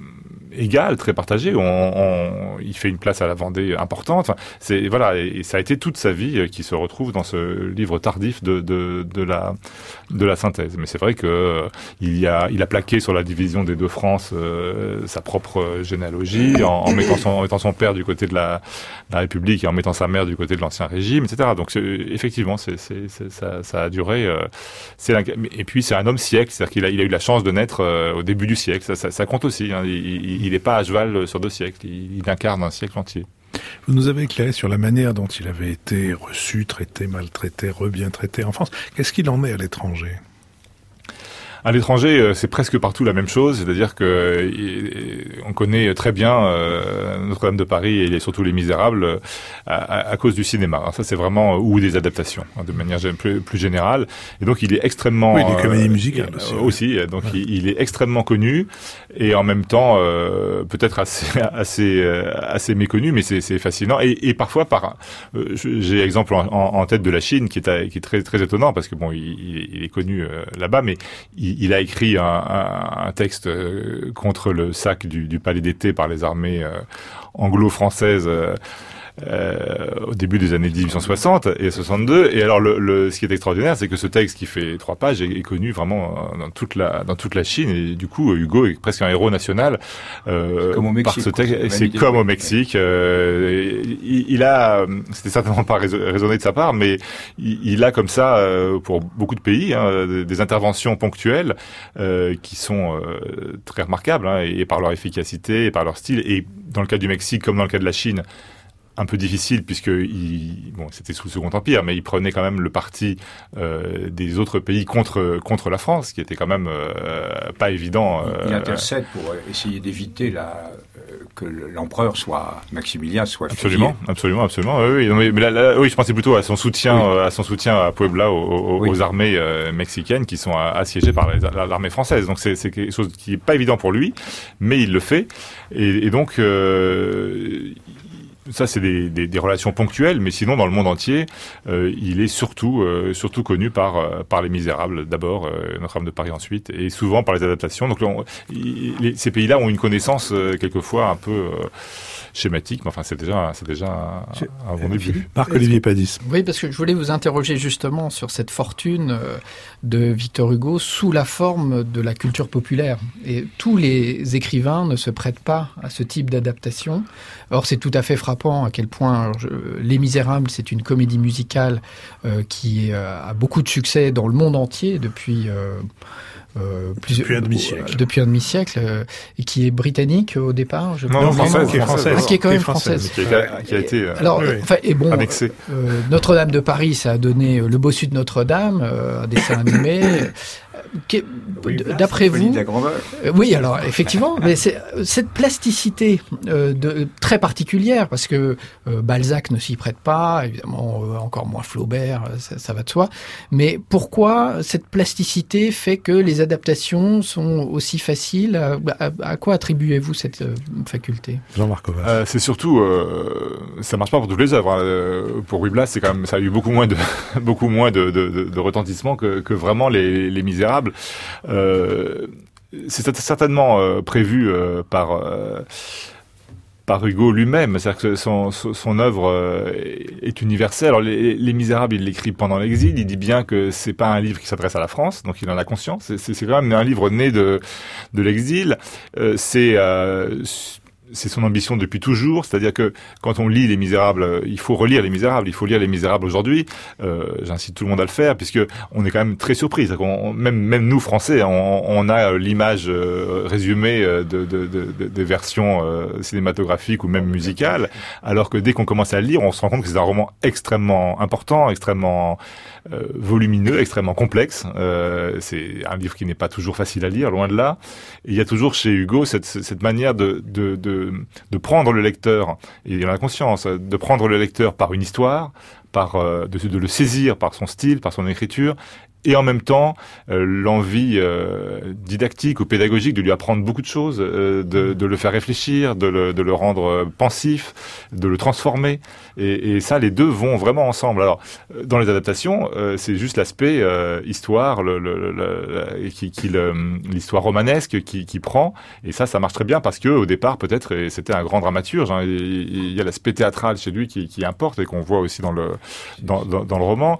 égal, très partagé. On, on, il fait une place à la Vendée importante. Enfin, c'est voilà, et, et ça a été toute sa vie qui se retrouve dans ce livre tardif de de, de la de la synthèse. Mais c'est vrai que euh, il y a il a plaqué sur la division des deux France euh, sa propre généalogie en, en mettant son en mettant son père du côté de la, la République et en mettant sa mère du côté de l'Ancien Régime, et cetera. Donc c'est, effectivement, c'est, c'est, c'est ça, ça a duré. Euh, c'est et puis c'est un homme siècle, c'est-à-dire qu'il a il a eu la chance de naître euh, au début du siècle. Ça, ça, ça compte aussi. Hein. Il, il n'est pas à cheval sur deux siècles, il, il incarne un siècle entier. Vous nous avez éclairé sur la manière dont il avait été reçu, traité, maltraité, re-bien traité en France. Qu'est-ce qu'il en est à l'étranger ? À l'étranger, c'est presque partout la même chose, c'est-à-dire que on connaît très bien euh, Notre-Dame de Paris et surtout Les Misérables à, à cause du cinéma. Alors ça, c'est vraiment ou des adaptations hein, de manière plus, plus générale. Et donc, il est extrêmement oui, des comédies musicales euh, aussi. aussi. Donc, ouais. il, il est extrêmement connu et en même temps euh, peut-être assez assez assez méconnu, mais c'est, c'est fascinant. Et, et parfois, par euh, j'ai exemple en, en tête de la Chine qui est qui est très très étonnant parce que bon, il, il est connu euh, là-bas, mais il Il a écrit un, un, un texte contre le sac du, du Palais d'été par les armées euh, anglo-françaises euh, euh, au début des années dix-huit cent soixante et soixante-deux. Et alors, le, le, ce qui est extraordinaire, c'est que ce texte qui fait trois pages est, est connu vraiment dans toute la dans toute la Chine. Et du coup, Hugo est presque un héros national. Euh, comme au Mexique. Par ce texte, c'est, c'est comme au Mexique. Euh, il, il a, c'était certainement pas raisonné de sa part, mais il, il a comme ça euh, pour beaucoup de pays hein, des, des interventions ponctuelles euh, qui sont euh, très remarquables hein, et, et par leur efficacité, et par leur style. Et dans le cas du Mexique, comme dans le cas de la Chine. Un peu difficile puisque il, bon, c'était sous le Second Empire, mais il prenait quand même le parti euh, des autres pays contre contre la France, qui était quand même euh, pas évident. Euh, il intercède pour essayer d'éviter la, euh, que l'empereur soit Maximilien soit absolument, fusillé. absolument, absolument. Oui, oui, mais là, là, oui, je pensais plutôt à son soutien, oui. euh, à son soutien à Puebla, aux, aux, oui. aux armées euh, mexicaines qui sont assiégées par les, l'armée française. Donc c'est, c'est quelque chose qui est pas évident pour lui, mais il le fait, et, et donc. Euh, Ça, c'est des, des, des relations ponctuelles, mais sinon, dans le monde entier, euh, il est surtout, euh, surtout connu par, euh, par Les Misérables, d'abord, euh, Notre-Dame de Paris ensuite, et souvent par les adaptations. Donc, là, on, il, les, ces pays-là ont une connaissance euh, quelquefois un peu euh, schématique, mais enfin, c'est déjà, c'est déjà un, un bon début. Marc-Olivier Padis. Oui, parce que je voulais vous interroger justement sur cette fortune euh, de Victor Hugo sous la forme de la culture populaire. Et tous les écrivains ne se prêtent pas à ce type d'adaptation. Or, c'est tout à fait frappant à quel point je, Les Misérables, c'est une comédie musicale euh, qui euh, a beaucoup de succès dans le monde entier depuis euh, euh, plusieurs, depuis un demi-siècle, euh, depuis un demi-siècle, euh, et qui est britannique au départ. Je non, non, française, qui est française, ah, qui est quand même française, qui a, qui a été euh, alors, oui, enfin, et bon, annexée. Euh, Notre-Dame de Paris, ça a donné Le Bossu de Notre-Dame, euh, un dessin animé. oui, d'après vous, euh, oui, alors effectivement, mais c'est cette plasticité euh, de, très particulière, parce que euh, Balzac ne s'y prête pas, évidemment, euh, encore moins Flaubert, ça, ça va de soi. Mais pourquoi cette plasticité fait que les adaptations sont aussi faciles? À, à, à quoi attribuez-vous cette euh, faculté? Jean-Marc Auvat. Euh, c'est surtout, euh, ça marche pas pour toutes les œuvres. Hein. Pour Ruy Blas, c'est quand même, ça a eu beaucoup moins de, beaucoup moins de, de, de, de retentissement que, que vraiment les, les Misérables. Euh, c'est certainement euh, prévu euh, par euh, par Hugo lui-même, c'est-à-dire que son, son, son œuvre euh, est universelle. Alors les, les Misérables, il l'écrit pendant l'exil. Il dit bien que c'est pas un livre qui s'adresse à la France, donc il en a conscience. C'est, c'est, c'est quand même un livre né de de l'exil. Euh, c'est euh, c'est son ambition depuis toujours, c'est-à-dire que quand on lit Les Misérables, il faut relire Les Misérables, il faut lire Les Misérables aujourd'hui. Euh, j'incite tout le monde à le faire, puisque on est quand même très surpris. On, même, même nous Français, on, on a l'image euh, résumée de, de, de, de, des versions euh, cinématographiques ou même musicales, alors que dès qu'on commence à le lire, on se rend compte que c'est un roman extrêmement important, extrêmement euh, volumineux, extrêmement complexe. Euh, c'est un livre qui n'est pas toujours facile à lire, loin de là. Et il y a toujours chez Hugo cette, cette manière de, de, de de prendre le lecteur, et il en a conscience, de prendre le lecteur par une histoire, par euh, de, de le saisir par son style, par son écriture, et en même temps euh, l'envie euh, didactique ou pédagogique de lui apprendre beaucoup de choses, euh, de, de le faire réfléchir, de le, de le rendre euh, pensif, de le transformer. Et, et ça, les deux vont vraiment ensemble. Alors, dans les adaptations, euh, c'est juste l'aspect euh, histoire, le, le, le, qui, qui, le, l'histoire romanesque qui, qui prend. Et ça, ça marche très bien parce que au départ, peut-être, et c'était un grand dramaturge. Hein, il y a l'aspect théâtral chez lui qui, qui importe et qu'on voit aussi dans le dans, dans, dans le roman.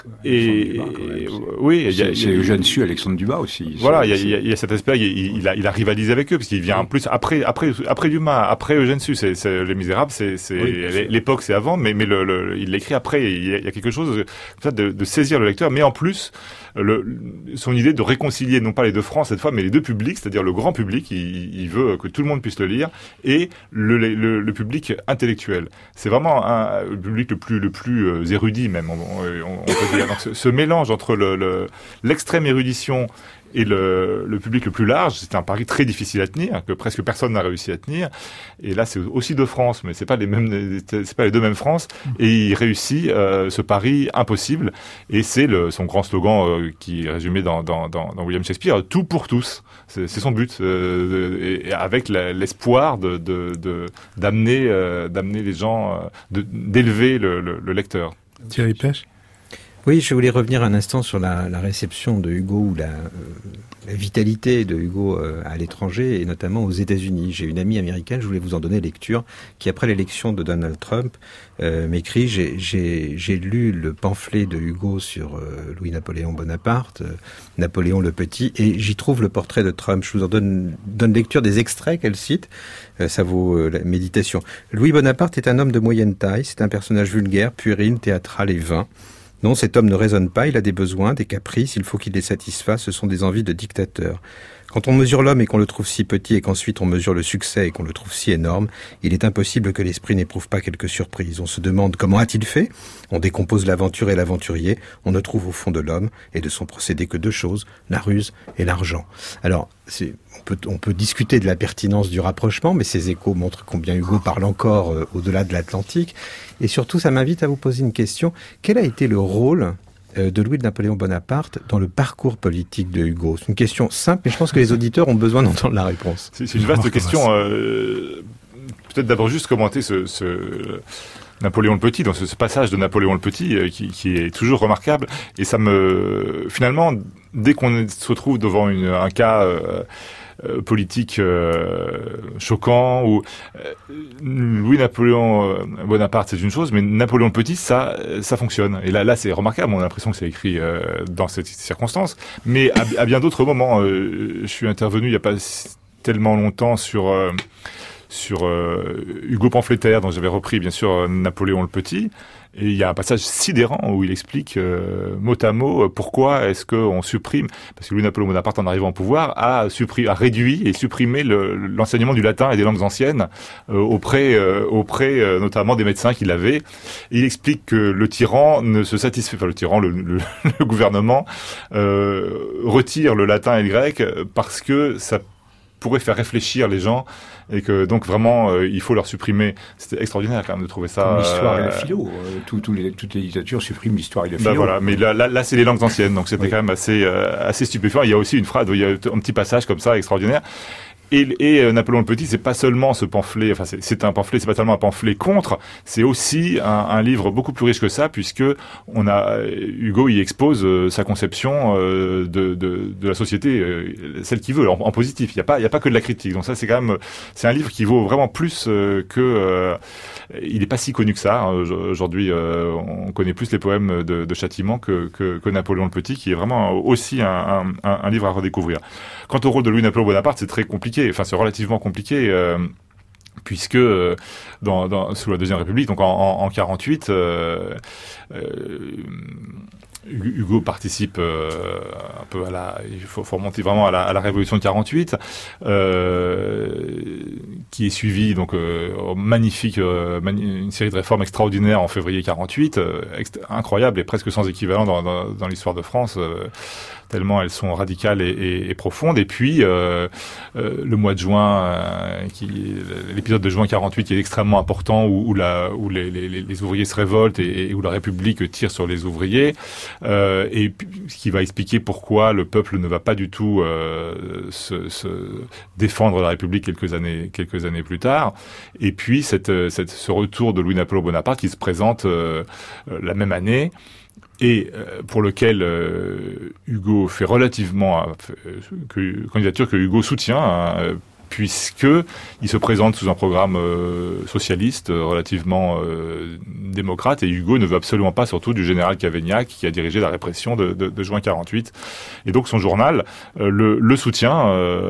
Et, et oui, il y a, c'est, c'est Eugène Sue, Alexandre Dumas aussi. Voilà, il y, a, il, y a, il y a cet aspect. Il, il, a, il a rivalisé avec eux parce qu'il vient en plus après après après Dumas, après Eugène Sue. C'est, c'est Les Misérables, c'est, c'est oui, l'époque, c'est avant. Mais, mais le, le, il l'écrit après. Il y a, il y a quelque chose comme ça de, de saisir le lecteur, mais en plus le, son idée de réconcilier non pas les deux francs cette fois, mais les deux publics, c'est-à-dire le grand public. Il, il veut que tout le monde puisse le lire et le, le, le public intellectuel. C'est vraiment un, le public le plus le plus érudit même. On, on, on peut dire. Donc ce, ce mélange entre le, le, l'extrême érudition et le, le public le plus large, c'est un pari très difficile à tenir, que presque personne n'a réussi à tenir. Et là, c'est aussi deux France, mais c'est pas les mêmes, c'est pas les deux mêmes France. Et il réussit euh, ce pari impossible. Et c'est le, son grand slogan euh, qui est résumé dans, dans, dans, dans William Shakespeare, tout pour tous. C'est, c'est son but, euh, et, et avec la, l'espoir de, de, de d'amener, euh, d'amener les gens, euh, de, d'élever le, le, le lecteur. Thierry Pêche. Oui, je voulais revenir un instant sur la, la réception de Hugo ou la, euh, la vitalité de Hugo euh, à l'étranger et notamment aux États-Unis. J'ai une amie américaine, je voulais vous en donner lecture, qui après l'élection de Donald Trump euh, m'écrit j'ai, j'ai, j'ai lu le pamphlet de Hugo sur euh, Louis-Napoléon Bonaparte, euh, Napoléon le Petit, et j'y trouve le portrait de Trump. Je vous en donne, donne lecture des extraits qu'elle cite. Euh, ça vaut euh, la méditation. Louis Bonaparte est un homme de moyenne taille. C'est un personnage vulgaire, puéril, théâtral et vain. Non, cet homme ne raisonne pas, il a des besoins, des caprices, il faut qu'il les satisfasse, ce sont des envies de dictateur. Quand on mesure l'homme et qu'on le trouve si petit et qu'ensuite on mesure le succès et qu'on le trouve si énorme, il est impossible que l'esprit n'éprouve pas quelque surprise. On se demande comment a-t-il fait ? On décompose l'aventure et l'aventurier, on ne trouve au fond de l'homme et de son procédé que deux choses, la ruse et l'argent. Alors, c'est, on peut, on peut discuter de la pertinence du rapprochement, mais ces échos montrent combien Hugo parle encore euh, au-delà de l'Atlantique. Et surtout, ça m'invite à vous poser une question. Quel a été le rôle de Louis-Napoléon Bonaparte dans le parcours politique de Hugo? C'est une question simple, mais je pense que les auditeurs ont besoin d'entendre la réponse. C'est, c'est une vaste question. Euh, peut-être d'abord juste commenter ce, ce Napoléon le Petit, dans ce, ce passage de Napoléon le Petit euh, qui, qui est toujours remarquable. Et ça me... Finalement, dès qu'on se retrouve devant une, un cas... Euh, Euh, politique euh, choquant ou euh, Louis-Napoléon euh, Bonaparte c'est une chose, mais Napoléon le Petit ça ça fonctionne. Et là là c'est remarquable, on a l'impression que c'est écrit euh, dans cette circonstance, mais à, à bien d'autres moments euh, je suis intervenu il y a pas tellement longtemps sur euh, sur euh, Hugo pamphlétaire, dont j'avais repris bien sûr Napoléon le Petit. Et il y a un passage sidérant où il explique euh, mot à mot pourquoi est-ce qu'on supprime, parce que Louis-Napoléon Bonaparte, en arrivant au pouvoir, a, supprimé, a réduit et supprimé le, l'enseignement du latin et des langues anciennes euh, auprès, euh, auprès euh, notamment des médecins qu'il avait. Et il explique que le tyran ne se satisfait, enfin le tyran, le, le, le gouvernement, euh, retire le latin et le grec parce que ça pourrait faire réfléchir les gens et que donc vraiment euh, il faut leur supprimer. C'était extraordinaire quand même de trouver ça. Comme l'histoire euh, et la philo. Euh, tout, tout les, toutes les dictatures suppriment l'histoire et la philo. Bah voilà, mais là, là, là c'est les langues anciennes, donc c'était oui. quand même assez, euh, assez stupéfiant. Il y a aussi une phrase, il y a un petit passage comme ça extraordinaire. Et, et euh, Napoléon le Petit, c'est pas seulement ce pamphlet, enfin c'est, c'est un pamphlet, c'est pas seulement un pamphlet contre, c'est aussi un, un livre beaucoup plus riche que ça, puisque on a Hugo y expose euh, sa conception euh, de, de, de la société, euh, celle qu'il veut, en, en positif. Il y a pas, il y a pas que de la critique. Donc ça, c'est quand même, c'est un livre qui vaut vraiment plus euh, que. Euh, il est pas si connu que ça. Aujourd'hui, euh, on connaît plus les poèmes de, de Châtiment que, que, que Napoléon le Petit, qui est vraiment aussi un, un, un livre à redécouvrir. Quant au rôle de Louis-Napoléon Bonaparte, c'est très compliqué. Enfin, c'est relativement compliqué, euh, puisque euh, dans, dans, sous la Deuxième République, donc en, en, en quarante-huit, euh, euh, Hugo participe euh, un peu à la, il faut, faut remonter vraiment à la, à la Révolution de quarante-huit, euh, qui est suivie donc euh, magnifique, euh, mani- une série de réformes extraordinaires en février quarante-huit, euh, ext- incroyable et presque sans équivalent dans, dans, dans l'histoire de France. Euh, tellement elles sont radicales et, et, et profondes. Et puis, euh, euh, le mois de juin, euh, qui, l'épisode de juin quarante-huit qui est extrêmement important, où, où, la, où les, les, les ouvriers se révoltent et, et où la République tire sur les ouvriers, euh, et ce qui va expliquer pourquoi le peuple ne va pas du tout euh, se, se défendre la République quelques années, quelques années plus tard. Et puis, cette, cette, ce retour de Louis-Napoléon Bonaparte qui se présente euh, la même année, et euh, pour lequel euh, Hugo fait relativement euh, que, candidature que Hugo soutient, hein, puisque il se présente sous un programme euh, socialiste euh, relativement euh, démocrate, et Hugo ne veut absolument pas, surtout du général Cavaignac qui a dirigé la répression de, de, de juin quarante-huit, et donc son journal euh, le, le soutient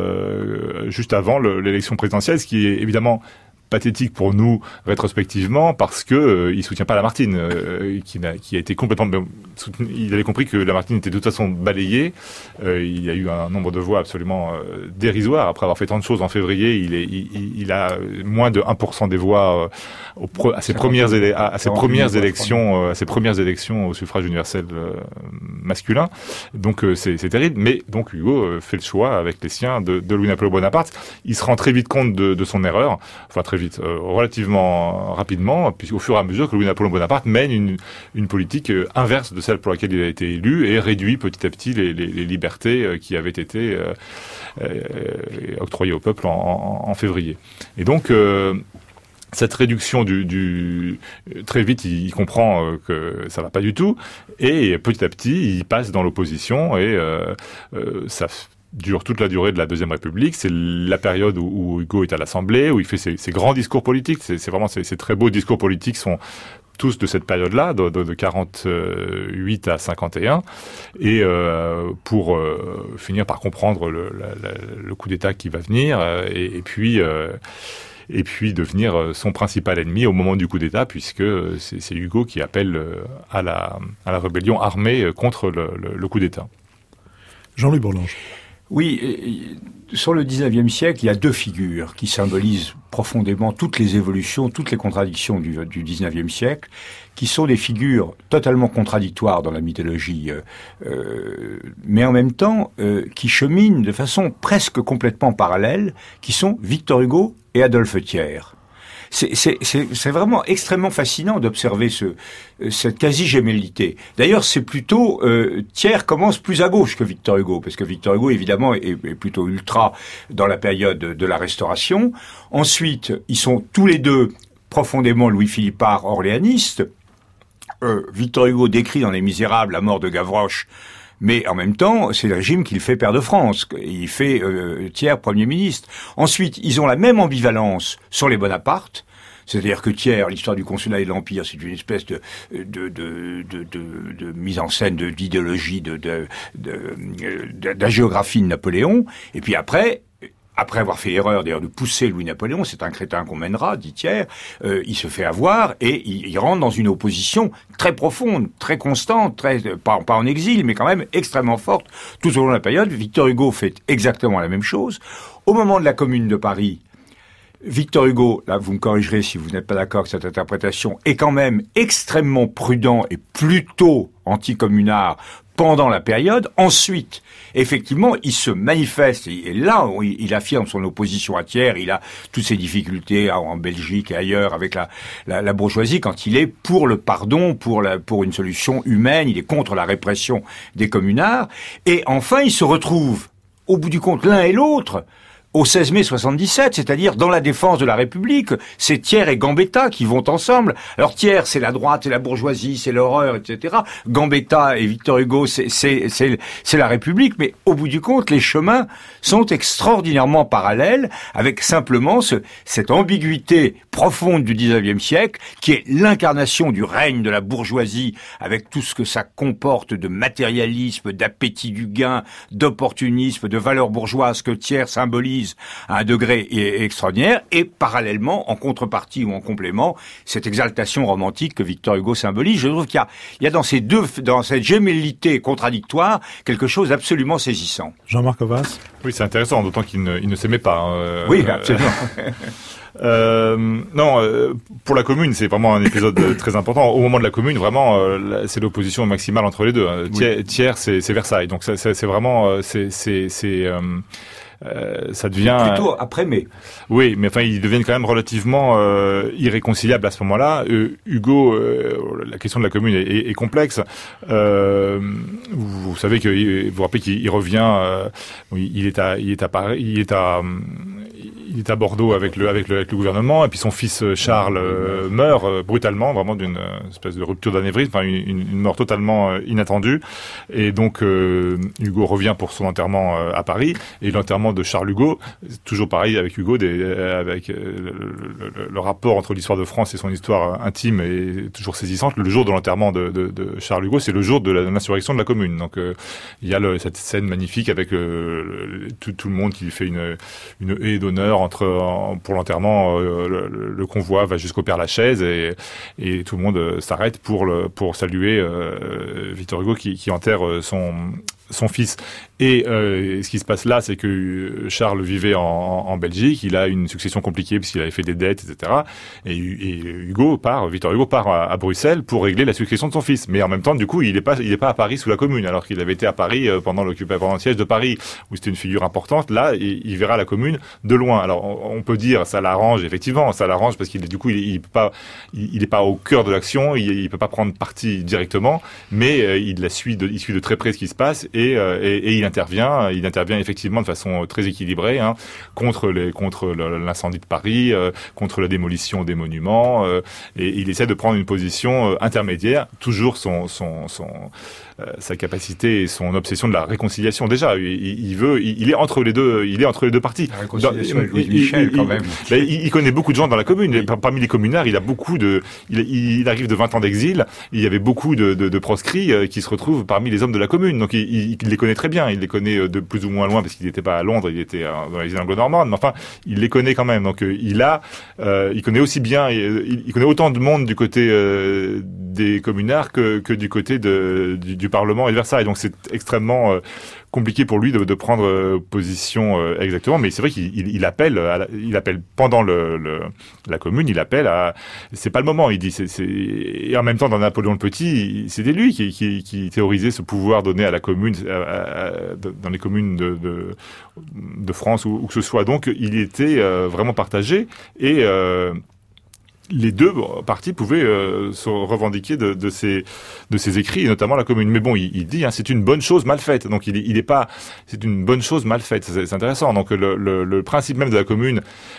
euh, juste avant le, l'élection présidentielle, ce qui est évidemment pathétique pour nous rétrospectivement, parce que euh, il soutient pas Lamartine, euh, qui, n'a, qui a été complètement soutenu. Il avait compris que Lamartine était de toute façon balayé. Euh, il y a eu un nombre de voix absolument euh, dérisoire. Après avoir fait tant de choses en février, il, est, il, il a moins de un pour cent des voix euh, au pre, à ses premières, élé- à, à ses premières élections, euh, à ses premières élections au suffrage universel euh, masculin. Donc euh, c'est, c'est terrible. Mais donc Hugo euh, fait le choix avec les siens de, de Louis-Napoléon Bonaparte. Il se rend très vite compte de, de son erreur. Enfin très vite. Euh, relativement rapidement, puisqu'au fur et à mesure que Louis-Napoléon Bonaparte mène une, une politique euh, inverse de celle pour laquelle il a été élu, et réduit petit à petit les, les, les libertés euh, qui avaient été euh, euh, octroyées au peuple en, en, en février. Et donc, euh, cette réduction du, du très vite, il, il comprend euh, que ça va pas du tout, et petit à petit, il passe dans l'opposition, et euh, euh, ça dure toute la durée de la Deuxième République. C'est la période où, où Hugo est à l'Assemblée, où il fait ses, ses grands discours politiques. C'est, c'est vraiment ces, ces très beaux discours politiques sont tous de cette période-là, de, de, de quarante-huit à cinquante et un, et euh, pour euh, finir par comprendre le, la, la, le coup d'État qui va venir, euh, et, et puis euh, et puis devenir son principal ennemi au moment du coup d'État, puisque c'est, c'est Hugo qui appelle à la, à la rébellion armée contre le, le, le coup d'État. Jean-Louis Bourlanges. Oui, sur le dix-neuvième siècle, il y a deux figures qui symbolisent profondément toutes les évolutions, toutes les contradictions du, du dix-neuvième siècle, qui sont des figures totalement contradictoires dans la mythologie, euh, mais en même temps euh, qui cheminent de façon presque complètement parallèle, qui sont Victor Hugo et Adolphe Thiers. C'est, c'est, c'est, c'est vraiment extrêmement fascinant d'observer ce, cette quasi-gémellité. D'ailleurs, c'est plutôt euh, Thiers commence plus à gauche que Victor Hugo, parce que Victor Hugo, évidemment, est, est plutôt ultra dans la période de la Restauration. Ensuite, ils sont tous les deux profondément Louis-Philippard orléanistes. Euh, Victor Hugo décrit dans Les Misérables la mort de Gavroche, mais en même temps, c'est le régime qui le fait pair de France. Il fait euh, Thiers Premier ministre. Ensuite, ils ont la même ambivalence sur les Bonaparte. C'est-à-dire que Thiers, l'histoire du consulat et de l'Empire, c'est une espèce de de de de, de, de mise en scène de, d'idéologie, de de, de de de la géographie de Napoléon. Et puis après, après avoir fait l'erreur d'ailleurs de pousser Louis-Napoléon, c'est un crétin qu'on mènera, dit Thiers, euh, il se fait avoir et il, il rentre dans une opposition très profonde, très constante, très pas, pas en exil, mais quand même extrêmement forte tout au long de la période. Victor Hugo fait exactement la même chose. Au moment de la Commune de Paris, Victor Hugo, là vous me corrigerez si vous n'êtes pas d'accord avec cette interprétation, est quand même extrêmement prudent et plutôt anticommunard pendant la période. Ensuite, effectivement, il se manifeste, et là, il affirme son opposition à Thiers, il a toutes ses difficultés en Belgique et ailleurs avec la, la, la bourgeoisie, quand il est pour le pardon, pour, la, pour une solution humaine, il est contre la répression des communards, et enfin, il se retrouve, au bout du compte, l'un et l'autre, au seize mai soixante-dix-sept, c'est-à-dire dans la défense de la République, c'est Thiers et Gambetta qui vont ensemble. Alors Thiers, c'est la droite, c'est la bourgeoisie, c'est l'horreur, et cetera. Gambetta et Victor Hugo, c'est, c'est, c'est, c'est la République. Mais au bout du compte, les chemins sont extraordinairement parallèles, avec simplement ce, cette ambiguïté profonde du dix-neuvième siècle, qui est l'incarnation du règne de la bourgeoisie, avec tout ce que ça comporte de matérialisme, d'appétit du gain, d'opportunisme, de valeurs bourgeoises que Thiers symbolise à un degré extraordinaire, et parallèlement, en contrepartie ou en complément, cette exaltation romantique que Victor Hugo symbolise. Je trouve qu'il y a, il y a dans ces deux, dans cette gémellité contradictoire, quelque chose d'absolument saisissant. Jean-Marc Ovas. Oui, c'est intéressant, d'autant qu'il ne, il ne s'aimait pas. Hein. Oui, absolument. Euh, non, euh, pour la Commune, c'est vraiment un épisode très important. Au moment de la Commune, vraiment, euh, c'est l'opposition maximale entre les deux. Thiers, oui. Thiers c'est, c'est Versailles, donc c'est, c'est vraiment, c'est, c'est, c'est euh, Euh, ça devient plutôt après mai. Oui, mais enfin ils deviennent quand même relativement euh, irréconciliables à ce moment-là. Euh, Hugo, euh, la question de la Commune est, est, est complexe. Euh, vous, vous savez que vous vous rappelez qu'il revient. Euh, il est à, il est à Paris, il est à, il est à Bordeaux avec le, avec le, avec le gouvernement, et puis son fils Charles euh, meurt euh, brutalement, vraiment d'une euh, espèce de rupture d'anévrisme, enfin une, une, une mort totalement euh, inattendue. Et donc euh, Hugo revient pour son enterrement euh, à Paris, et l'enterrement de Charles Hugo, toujours pareil avec Hugo, des, avec euh, le, le, le rapport entre l'histoire de France et son histoire intime est toujours saisissante. Le jour de l'enterrement de, de, de Charles Hugo, c'est le jour de, la, de l'insurrection de la Commune. Donc euh, il y a le, cette scène magnifique avec euh, le, tout, tout le monde qui fait une, une haie d'honneur entre en, pour l'enterrement. Euh, le, le convoi va jusqu'au Père-Lachaise et, et tout le monde euh, s'arrête pour, le, pour saluer euh, Victor Hugo qui, qui enterre son son fils. Et euh, ce qui se passe là, c'est que Charles vivait en, en Belgique, il a une succession compliquée puisqu'il avait fait des dettes, et cetera. Et, et Hugo part, Victor Hugo part à, à Bruxelles pour régler la succession de son fils. Mais en même temps, du coup, il n'est pas, il est pas à Paris sous la Commune, alors qu'il avait été à Paris pendant l'occupation, pendant le siège de Paris, où c'était une figure importante. Là, il, il verra la Commune de loin. Alors, on, on peut dire, ça l'arrange, effectivement, ça l'arrange parce qu'il est, du coup, il, il peut pas, il, il est pas au cœur de l'action, il, il peut pas prendre parti directement, mais euh, il la suit de, il suit de très près ce qui se passe. Et, euh, et, et il intervient, il intervient effectivement de façon très équilibrée hein, contre les, contre le, l'incendie de Paris, euh, contre la démolition des monuments, euh, et il essaie de prendre une position euh, intermédiaire, toujours son, son, son euh, sa capacité et son obsession de la réconciliation. Déjà, il, il veut, il, il est entre les deux, il est entre les deux parties. La réconciliation avec Louis Michel, quand même. Il, il, il connaît beaucoup de gens dans la Commune. Oui. Parmi les communards, il a beaucoup de, il, il arrive de vingt ans d'exil. Il y avait beaucoup de, de, de proscrits euh, qui se retrouvent parmi les hommes de la Commune. Donc, il, il, il les connaît très bien. Il les connaît de plus ou moins loin parce qu'il n'était pas à Londres, il était dans les îles anglo-normandes. Mais enfin, il les connaît quand même. Donc, euh, il a, euh, il connaît aussi bien, il, il connaît autant de monde du côté euh, des communards que, que du côté de, du, du Parlement et de Versailles. Donc, c'est extrêmement euh, compliqué pour lui de, de prendre euh, position euh, exactement. Mais c'est vrai qu'il il, il appelle, à la, il appelle pendant le, le, la Commune, il appelle à, c'est pas le moment. Il dit, c'est, c'est, et en même temps, dans Napoléon le Petit, c'était lui qui, qui, qui théorisait ce pouvoir donné à la Commune, à, à, à, dans les communes de, de, de France ou où que ce soit. Donc, il était euh, vraiment partagé et euh, les deux partis pouvaient euh, se revendiquer de, de ces de ces écrits, et notamment la Commune. Mais bon, il, il dit, hein, c'est une bonne chose mal faite. Donc il, il est pas, c'est une bonne chose mal faite. C'est, c'est intéressant. Donc le, le, le principe même de la Commune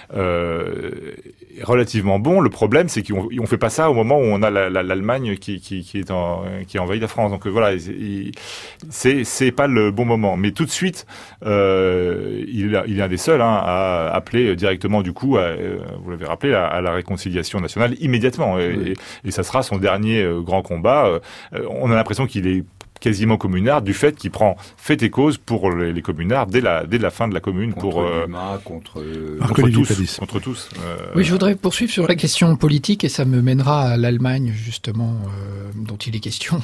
euh, est relativement bon. Le problème, c'est qu'on on fait pas ça au moment où on a la, la, l'Allemagne qui, qui, qui est en, qui envahit la France. Donc voilà, il, c'est c'est pas le bon moment. Mais tout de suite, euh, il, il est un des seuls hein, à appeler directement du coup, à, vous l'avez rappelé, à, à la réconciliation nationale immédiatement et, oui. et, et ça sera son dernier euh, grand combat. Euh, on a l'impression qu'il est quasiment communard du fait qu'il prend fait et cause pour les, les communards dès la, dès la fin de la commune. Contre pour euh, Dumas, contre, euh, contre, tous, contre tous. Euh, oui, je voudrais poursuivre sur la question politique et ça me mènera à l'Allemagne, justement, euh, dont il est question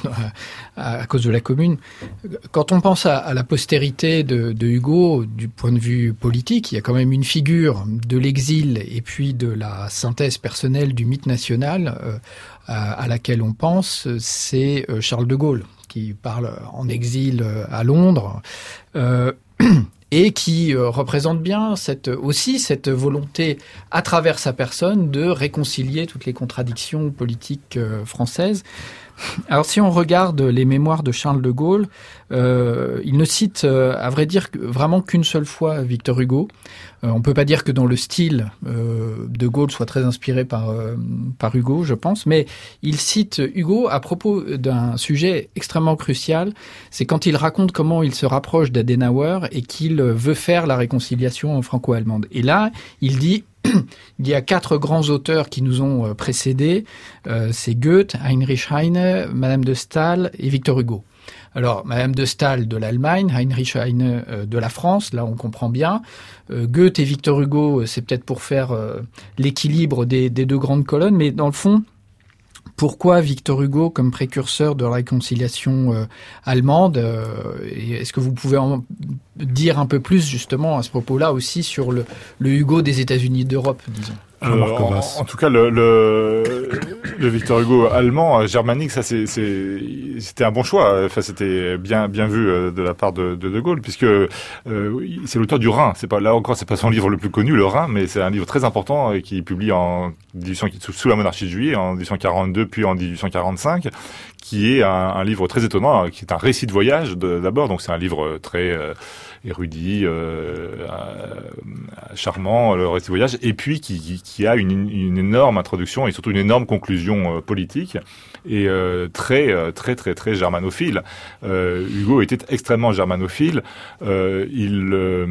à, à cause de la commune. Quand on pense à, à la postérité de, de Hugo, du point de vue politique, il y a quand même une figure de l'exil et puis de la synthèse personnelle du mythe national euh, à, à laquelle on pense, c'est Charles de Gaulle, qui parle en exil à Londres, euh, et qui euh, représente bien cette, aussi cette volonté, à travers sa personne, de réconcilier toutes les contradictions politiques euh, françaises. Alors si on regarde les mémoires de Charles de Gaulle, euh, il ne cite, euh, à vrai dire, vraiment qu'une seule fois Victor Hugo. Euh, on peut pas dire que dans le style, euh, de Gaulle soit très inspiré par, euh, par Hugo, je pense, mais il cite Hugo à propos d'un sujet extrêmement crucial, c'est quand il raconte comment il se rapproche d'Adenauer et qu'il veut faire la réconciliation franco-allemande. Et là, il dit... Il y a quatre grands auteurs qui nous ont précédés, euh, c'est Goethe, Heinrich Heine, Madame de Staël et Victor Hugo. Alors, Madame de Staël de l'Allemagne, Heinrich Heine euh, de la France, là on comprend bien. Euh, Goethe et Victor Hugo, c'est peut-être pour faire euh, l'équilibre des, des deux grandes colonnes, mais dans le fond, pourquoi Victor Hugo comme précurseur de la réconciliation euh, allemande euh, et est-ce que vous pouvez en dire un peu plus justement à ce propos-là aussi sur le, le Hugo des États-Unis d'Europe, disons? Euh, en, en tout cas, le, le, le Victor Hugo allemand, germanique, ça c'est, c'est, c'était un bon choix. Enfin, c'était bien, bien vu de la part de De, de Gaulle, puisque euh, c'est l'auteur du Rhin. C'est pas là encore, c'est pas son livre le plus connu, le Rhin, mais c'est un livre très important et qui publie en dix-huit cents, sous la monarchie de Juillet, en dix-huit cent quarante-deux puis en dix-huit cent quarante-cinq, qui est un, un livre très étonnant, qui est un récit de voyage de, d'abord. Donc c'est un livre très euh, érudit, euh, euh, charmant, le récit de voyage, et puis qui, qui, qui a une, une énorme introduction et surtout une énorme conclusion euh, politique et euh, très très très très germanophile. Euh, Hugo était extrêmement germanophile. Euh, il euh,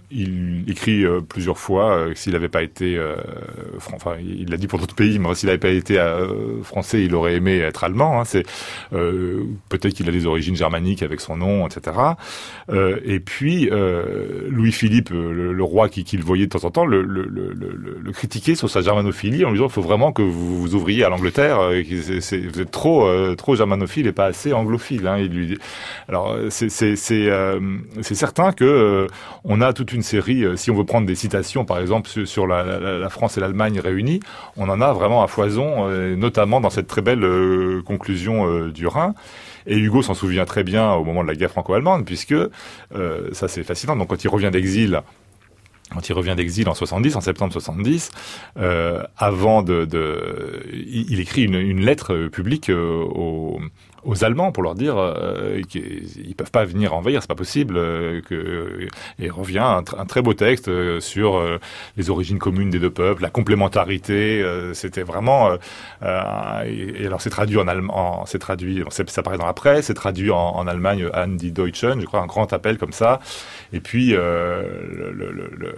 il écrit euh, plusieurs fois euh, que s'il n'avait pas été, euh, fran- enfin il l'a dit pour d'autres pays, mais s'il n'avait pas été euh, français, il aurait aimé être allemand. Hein. C'est euh, peut-être qu'il a des origines germaniques avec son nom, et cetera. Euh, et puis euh, Louis-Philippe, le, le roi qui, qui le voyait de temps en temps, le, le, le, le, le critiquait sur sa germanophilie en lui disant il faut vraiment que vous vous ouvriez à l'Angleterre. Euh, c'est, c'est, vous êtes trop euh, trop germanophile et pas assez anglophile. Hein. Il lui dit. Alors c'est c'est c'est euh, c'est certain que euh, on a toute une série. Euh, si on veut prendre des citations, par exemple sur, sur la, la, la France et l'Allemagne réunies, on en a vraiment à foison, euh, notamment dans cette très belle euh, conclusion euh, du Rhin. Et Hugo s'en souvient très bien au moment de la guerre franco-allemande, puisque euh, ça c'est fascinant. Donc quand il revient d'exil. Quand il revient d'exil en soixante-dix, en septembre soixante-dix, euh, avant de, de, il, il écrit une, une lettre publique euh, aux, aux Allemands pour leur dire euh, qu'ils peuvent pas venir envahir, c'est pas possible. Euh, que, et revient un, un très beau texte euh, sur euh, les origines communes des deux peuples, la complémentarité. Euh, c'était vraiment. Euh, et, et alors c'est traduit en allemand, c'est traduit, c'est, ça apparaît dans la presse, c'est traduit en, en Allemagne, An die Deutschen, je crois, un grand appel comme ça. Et puis euh, le, le, le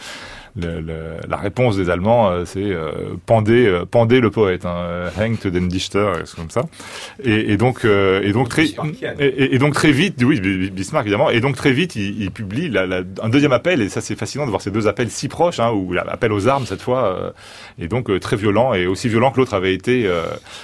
Le, le, la réponse des Allemands, euh, c'est euh, pendez, euh, pendez le poète, hein, hängt den Dichter, c'est comme ça. Et, et donc, euh, et donc très, et, et donc très vite, oui, Bismarck évidemment. Et donc très vite, il, il publie la, la, un deuxième appel, et ça c'est fascinant de voir ces deux appels si proches, hein, ou l'appel aux armes cette fois, euh, et donc euh, très violent, et aussi violent que l'autre avait été. Euh,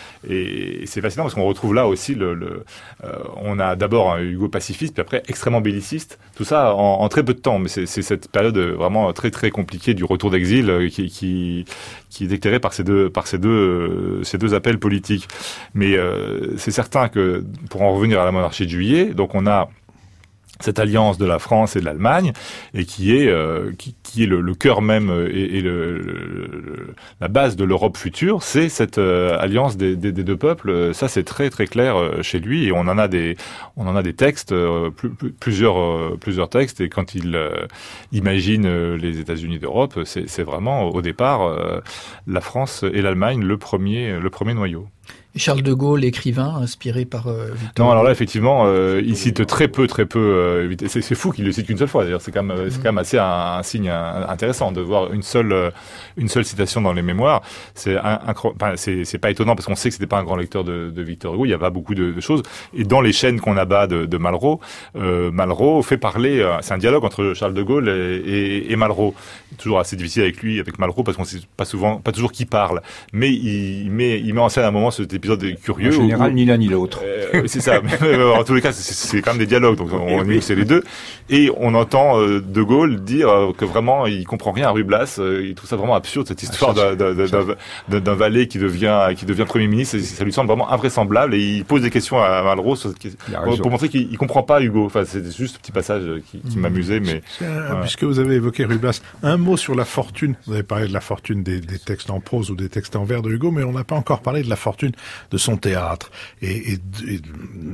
Et c'est fascinant parce qu'on retrouve là aussi le, le euh, on a d'abord un Hugo pacifiste puis après extrêmement belliciste, tout ça en, en très peu de temps, mais c'est, c'est cette période vraiment très très compliquée du retour d'exil euh, qui, qui qui est éclairée par ces deux par ces deux euh, ces deux appels politiques. Mais euh, c'est certain que pour en revenir à la monarchie de Juillet, donc on a cette alliance de la France et de l'Allemagne, et qui est euh, qui, qui est le, le cœur même et, et le, le, la base de l'Europe future, c'est cette euh, alliance des, des, des deux peuples. Ça, c'est très très clair euh, chez lui, et on en a des on en a des textes, euh, plus, plus, plusieurs euh, plusieurs textes. Et quand il euh, imagine euh, les États-Unis d'Europe, c'est, c'est vraiment au départ euh, la France et l'Allemagne le premier le premier noyau. Charles de Gaulle, écrivain, inspiré par euh, Victor Non, alors là, effectivement, euh, il cite très peu, très peu. Euh, c'est, c'est fou qu'il le cite qu'une seule fois. D'ailleurs, c'est quand même, c'est quand même assez un, un signe intéressant de voir une seule, une seule citation dans les mémoires. C'est, un, un, enfin, c'est, c'est pas étonnant parce qu'on sait que c'était pas un grand lecteur de, de Victor Hugo. Il y a pas beaucoup de, de choses. Et dans les chaînes qu'on abat de, de Malraux, euh, Malraux fait parler. Euh, c'est un dialogue entre Charles de Gaulle et, et, et Malraux. Toujours assez difficile avec lui, avec Malraux, parce qu'on sait pas souvent, pas toujours qui parle. Mais il met, il met en scène à un moment cet épisode curieux. En général, où, ni l'un ni l'autre. Euh, c'est ça. Mais, en tous les cas, c'est, c'est quand même des dialogues, donc on dit que c'est les deux. Et on entend euh, De Gaulle dire euh, que vraiment, il comprend rien à Ruy Blas. Euh, il trouve ça vraiment absurde, cette histoire ah, d'un, d'un, d'un, d'un valet qui devient, qui devient Premier ministre. Ça lui semble vraiment invraisemblable. Et il pose des questions à Malraux sur cette question, pour, pour montrer qu'il il comprend pas Hugo. Enfin, c'est juste un petit passage qui, qui mmh. m'amusait. Mais ouais. Puisque vous avez évoqué Ruy Blas, un mot sur la fortune. Vous avez parlé de la fortune des, des textes en prose ou des textes en vers de Hugo, mais on n'a pas encore parlé de la fortune de son théâtre et, et, de, et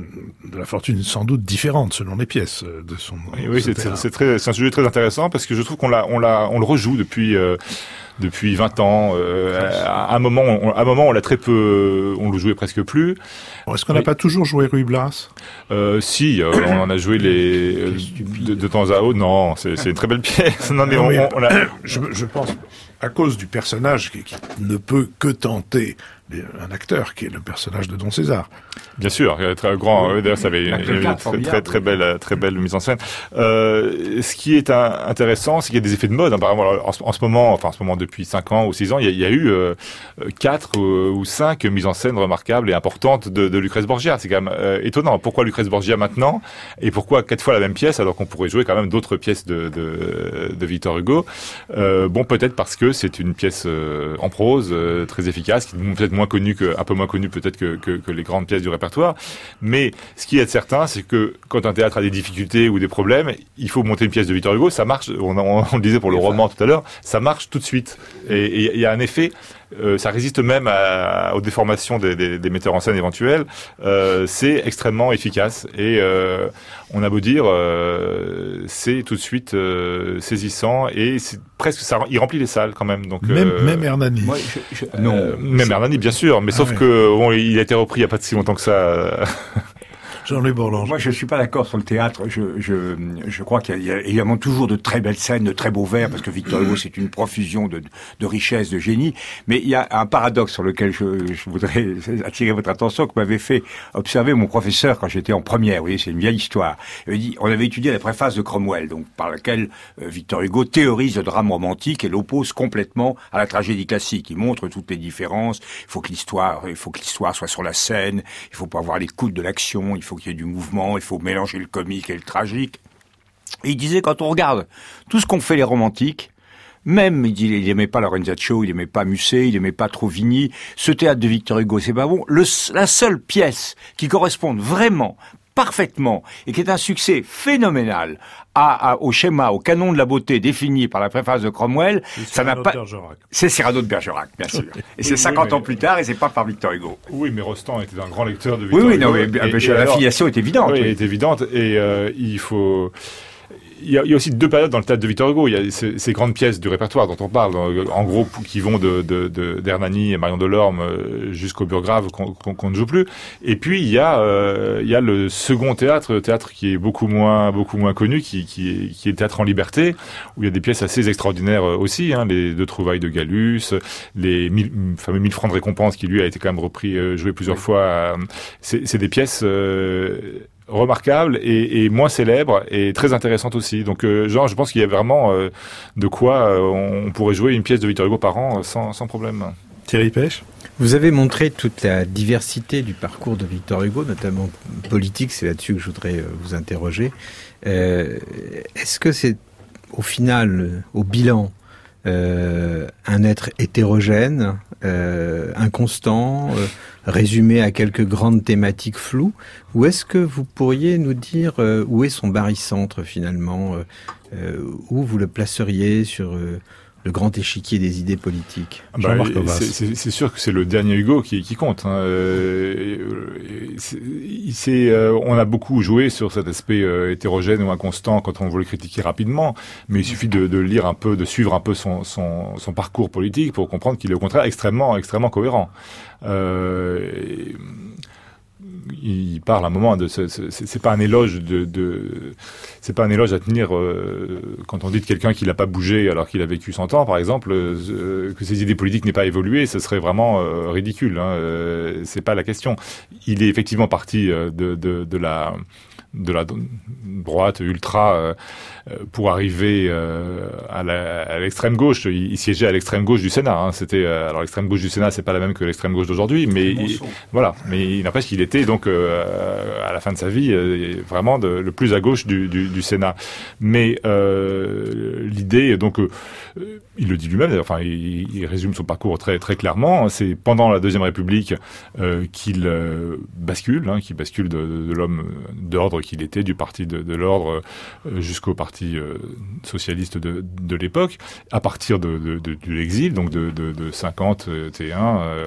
de la fortune sans doute différente selon les pièces de son. Et oui, c'est, c'est, c'est, très, c'est un sujet très intéressant parce que je trouve qu'on l'a, on l'a, on le rejoue depuis. Euh, depuis vingt ans. Euh, à un moment, on, à un moment, on l'a très peu, on le jouait presque plus. Bon, est-ce qu'on n'a pas toujours joué Ruy Blas? euh, Si, euh, on en a joué les euh, de, de temps à autre. Non, c'est, c'est une très belle pièce. Non, mais non, on, mais, on, on a... je, je pense à cause du personnage qui, qui ne peut que tenter un acteur qui est le personnage de Don César. Bien sûr, très grand. Oui. D'ailleurs, ça avait une, une très, très très belle, très belle mise en scène. Euh, ce qui est un, intéressant, c'est qu'il y a des effets de mode. Hein. Par exemple, en, en ce moment, enfin en ce moment depuis cinq ans ou six ans, il y a, il y a eu euh, quatre ou, ou cinq mises en scène remarquables et importantes de, de Lucrèce Borgia. C'est quand même euh, étonnant. Pourquoi Lucrèce Borgia maintenant et pourquoi quatre fois la même pièce alors qu'on pourrait jouer quand même d'autres pièces de, de, de Victor Hugo. Euh, bon, peut-être parce que c'est une pièce euh, en prose euh, très efficace, qui est peut-être moins connue que, un peu moins connue peut-être que, que, que les grandes pièces du répertoire. Mais ce qui est certain, c'est que quand un théâtre a des difficultés ou des problèmes, il faut monter une pièce de Victor Hugo. Ça marche. On, on, on le disait pour le roman tout à l'heure. Ça marche tout de suite. Et il y a un effet. Euh, ça résiste même à, aux déformations des, des, des metteurs en scène éventuels. Euh, c'est extrêmement efficace et euh, on a beau dire, euh, c'est tout de suite euh, saisissant et c'est presque ça. Il remplit les salles quand même. Donc même, euh, même Hernani. Moi, je, je, non, euh, même Hernani, bien sûr. Mais ah, sauf oui. que bon, il a été repris il y a pas si longtemps que ça. Jean-Louis Bourlange. Moi, je suis pas d'accord sur le théâtre. Je, je, je crois qu'il y a évidemment toujours de très belles scènes, de très beaux vers, parce que Victor Hugo, c'est une profusion de, de richesse, de génie. Mais il y a un paradoxe sur lequel je, je voudrais attirer votre attention, que m'avait fait observer mon professeur quand j'étais en première. Vous voyez, c'est une vieille histoire. Il dit, on avait étudié la préface de Cromwell, donc par laquelle euh, Victor Hugo théorise le drame romantique et l'oppose complètement à la tragédie classique. Il montre toutes les différences. Il faut que l'histoire, il faut que l'histoire soit sur la scène. Il faut pas avoir les coudes de l'action. Il faut qu'il y ait du mouvement, il faut mélanger le comique et le tragique. Et il disait, quand on regarde tout ce qu'ont fait les romantiques, même, il dit, il aimait pas Lorenzaccio, il aimait pas Musset, il aimait pas Trovini, ce théâtre de Victor Hugo, c'est pas bon. Le, la seule pièce qui corresponde vraiment, parfaitement, et qui est un succès phénoménal à, à, au schéma, au canon de la beauté défini par la préface de Cromwell, ça n'a pas... C'est Cyrano de Bergerac, bien sûr. Et oui, c'est cinquante oui, mais... ans plus tard, et c'est pas par Victor Hugo. Oui, mais Rostand était un grand lecteur de Victor oui, oui, Hugo. Oui, oui, non, mais et, et la filiation est évidente. Oui, oui. est évidente, et euh, il faut... Il y, a, il y a aussi deux périodes dans le théâtre de Victor Hugo. Il y a ces, ces grandes pièces du répertoire dont on parle, en gros, qui vont de, de, de d'Hernani et Marion Delorme jusqu'au Burgrave qu'on, qu'on, qu'on ne joue plus. Et puis il y a, euh, il y a le second théâtre, le théâtre qui est beaucoup moins, beaucoup moins connu, qui, qui, qui est le théâtre en liberté, où il y a des pièces assez extraordinaires aussi, hein, les deux trouvailles de Gallus, les mille, fameux mille francs de récompense qui lui a été quand même repris, euh, joué plusieurs oui. fois. C'est, c'est des pièces euh, remarquable et, et moins célèbre et très intéressante aussi. Donc, euh, genre, je pense qu'il y a vraiment euh, de quoi euh, on pourrait jouer une pièce de Victor Hugo par an euh, sans, sans problème. Thierry Pêche. Vous avez montré toute la diversité du parcours de Victor Hugo, notamment politique. C'est là-dessus que je voudrais vous interroger. Euh, est-ce que c'est, au final, au bilan, euh, un être hétérogène, euh, inconstant, euh, résumé à quelques grandes thématiques floues, ou est-ce que vous pourriez nous dire euh, où est son barycentre finalement, euh, euh, où vous le placeriez sur euh, le grand échiquier des idées politiques. Bah, c'est, c'est, c'est sûr que c'est le dernier Hugo qui, qui compte. Hein. Euh, c'est, c'est, euh, on a beaucoup joué sur cet aspect euh, hétérogène ou inconstant quand on veut le critiquer rapidement, mais il suffit de, de lire un peu, de suivre un peu son, son, son parcours politique pour comprendre qu'il est au contraire extrêmement, extrêmement cohérent. Euh, et, il parle à un moment de ce, ce, c'est, c'est pas un éloge de, de c'est pas un éloge à tenir euh, quand on dit de quelqu'un qui n'a pas bougé alors qu'il a vécu cent ans par exemple, euh, que ses idées politiques n'aient pas évolué, ce serait vraiment euh, ridicule. Hein, euh, c'est pas la question. Il est effectivement parti de, de, de la de la droite ultra euh, pour arriver euh, à, la, à l'extrême gauche. Il, il siégeait à l'extrême gauche du Sénat. Hein. C'était euh, alors l'extrême gauche du Sénat, c'est pas la même que l'extrême gauche d'aujourd'hui, mais il, voilà. Mais il n'empêche qu'il était donc euh, à la fin de sa vie euh, vraiment de, le plus à gauche du, du, du Sénat. Mais euh, l'idée, donc, euh, il le dit lui-même. Enfin, il, il résume son parcours très très clairement. C'est pendant la Deuxième République euh, qu'il euh, bascule, hein, qu'il bascule de, de, de l'homme d'ordre qu'il était, du parti de, de l'ordre euh, jusqu'au parti euh, socialiste de, de l'époque, à partir de, de, de, de l'exil, donc de, de, de cinquante et un euh,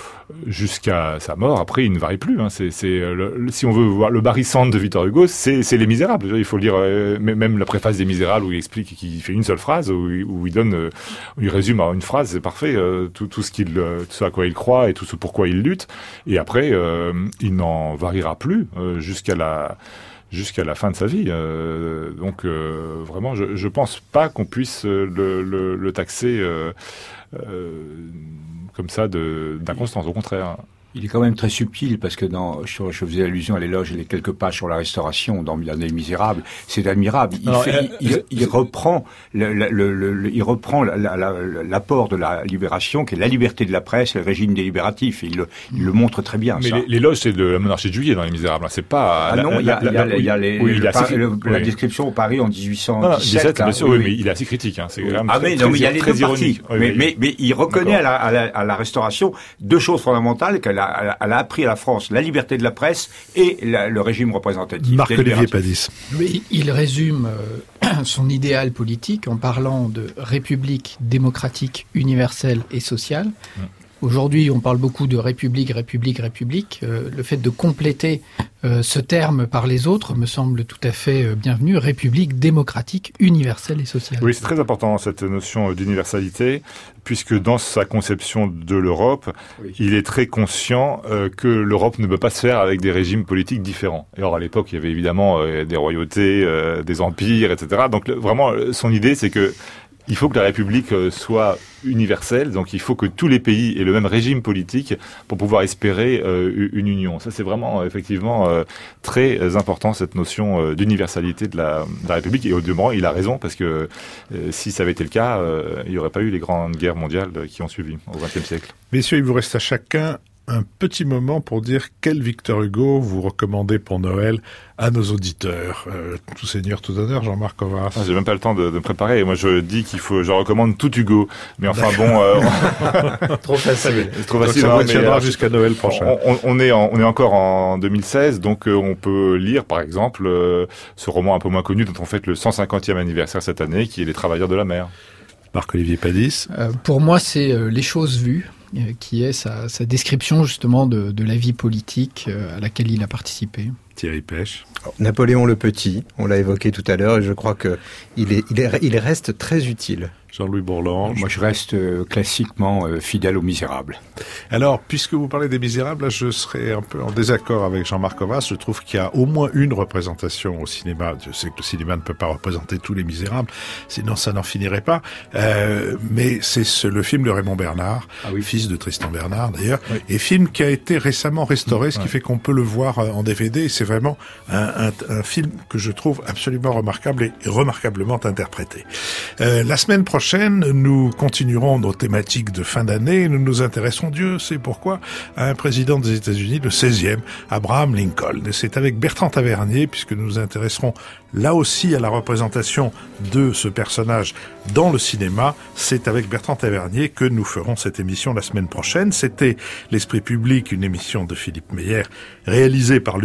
jusqu'à sa mort. Après, il ne varie plus. Hein. C'est, c'est le, le, si on veut voir le Barry Sand de Victor Hugo, c'est, c'est Les Misérables. Il faut lire euh, même la préface des Misérables où il explique qu'il fait une seule phrase, où, où il donne, euh, où il résume en une phrase, c'est parfait, euh, tout, tout ce qu'il, tout ce à quoi il croit et tout ce pourquoi il lutte. Et après, euh, il n'en variera plus euh, jusqu'à la jusqu'à la fin de sa vie. Euh, donc euh, vraiment, je, je pense pas qu'on puisse le, le, le taxer euh, euh, comme ça de, d'inconstance. Au contraire. Il est quand même très subtil parce que dans, je, je faisais allusion à l'éloge et les quelques pages sur la Restauration dans Les Misérables, c'est admirable. Il, Alors, fait, euh, il, il, il reprend, le, le, le, le, il reprend la, la, la, l'apport de la Libération, qui est la liberté de la presse, le régime délibératif. Et il, le, il le montre très bien. Mais ça. L'éloge, c'est de la monarchie de Juillet dans Les Misérables. C'est pas. Ah la, non, il y a, la, la, il y a les, oui, le, le, Paris, le, oui. la description au Paris en dix-huit cent dix-sept. Bien sûr, oui, oui, mais il est assez critique. Hein. C'est oui. quand même ah très, mais non, mais il y a les deux parties. Oui, mais, mais, mais il reconnaît à la, à, la, à la Restauration deux choses fondamentales qu'elle a, elle a appris à la France, la liberté de la presse et la, le régime représentatif. Marc-Olivier Padis. Oui, il résume euh, son idéal politique en parlant de république démocratique, universelle et sociale. Mmh. Aujourd'hui, on parle beaucoup de république, république, république. Euh, le fait de compléter euh, ce terme par les autres me semble tout à fait euh, bienvenu. République démocratique, universelle et sociale. Oui, c'est très important cette notion d'universalité, puisque dans sa conception de l'Europe, oui. il est très conscient euh, que l'Europe ne peut pas se faire avec des régimes politiques différents. Et alors à l'époque, il y avait évidemment euh, des royautés, euh, des empires, et cetera. Donc le, vraiment, son idée, c'est que il faut que la République soit universelle, donc il faut que tous les pays aient le même régime politique pour pouvoir espérer euh, une union. Ça, c'est vraiment, effectivement, euh, très important, cette notion euh, d'universalité de la, de la République. Et au demeurant, il a raison, parce que euh, si ça avait été le cas, euh, il n'y aurait pas eu les grandes guerres mondiales qui ont suivi au vingtième siècle. Messieurs, il vous reste à chacun un petit moment pour dire quel Victor Hugo vous recommandez pour Noël à nos auditeurs. Euh, tout seigneur, tout honneur, Jean-Marc Covaras. Ah, j'ai même pas le temps de, de me préparer. Moi, je dis qu'il faut, je recommande tout Hugo. Mais enfin bon, euh... trop facile. C'est trop donc facile. Ça hein, vous tiendra mais, jusqu'à Noël prochain. On, on, on est en, on est encore en deux mille seize, donc euh, on peut lire, par exemple, euh, ce roman un peu moins connu dont on fête le cent cinquantième anniversaire cette année, qui est Les Travailleurs de la mer. Marc-Olivier Padis. Euh, pour moi, c'est euh, Les Choses Vues, euh, qui est sa, sa description justement de, de la vie politique euh, à laquelle il a participé. Thierry Pêche. Napoléon le Petit, on l'a évoqué tout à l'heure, et je crois que il est, il est, il reste très utile. Jean-Louis Bourlange. Moi, je reste euh, classiquement euh, fidèle aux Misérables. Alors, puisque vous parlez des Misérables, là, je serais un peu en désaccord avec Jean-Marc Covaras. Je trouve qu'il y a au moins une représentation au cinéma. Je sais que le cinéma ne peut pas représenter tous les Misérables, sinon ça n'en finirait pas. Euh, mais c'est ce, le film de Raymond Bernard, ah oui. fils de Tristan Bernard d'ailleurs, oui. et film qui a été récemment restauré, mmh, ce qui ouais. fait qu'on peut le voir en D V D. C'est vraiment un, un, un film que je trouve absolument remarquable et remarquablement interprété. Euh, la semaine prochaine, nous continuerons nos thématiques de fin d'année et nous nous intéresserons, Dieu sait pourquoi, à un président des États-Unis, le seizième, Abraham Lincoln. Et c'est avec Bertrand Tavernier, puisque nous nous intéresserons là aussi à la représentation de ce personnage dans le cinéma, c'est avec Bertrand Tavernier que nous ferons cette émission la semaine prochaine. C'était L'Esprit public, une émission de Philippe Meyer, réalisée par Luc Jean Reynaud.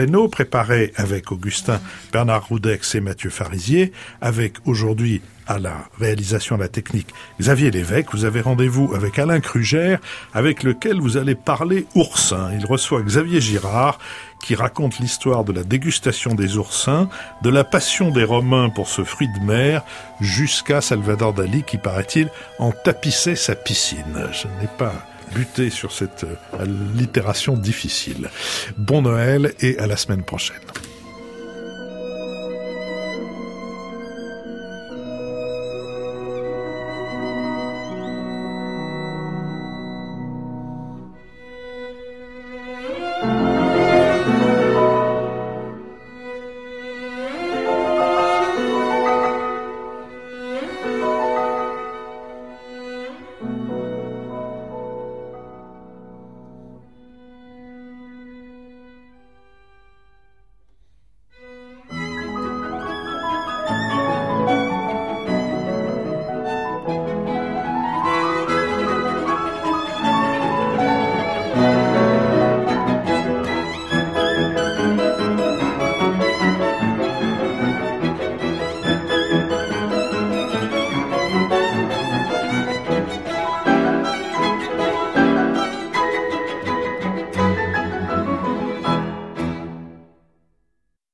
Reynaud, préparé avec Augustin, Bernard Roudex et Mathieu Farisier, avec aujourd'hui à la réalisation de la technique Xavier Lévesque. Vous avez rendez-vous avec Alain Krugère, avec lequel vous allez parler oursins. Il reçoit Xavier Girard, qui raconte l'histoire de la dégustation des oursins, de la passion des Romains pour ce fruit de mer, jusqu'à Salvador Dali, qui, paraît-il, en tapissait sa piscine. Je n'ai pas buté sur cette allitération difficile. Bon Noël et à la semaine prochaine.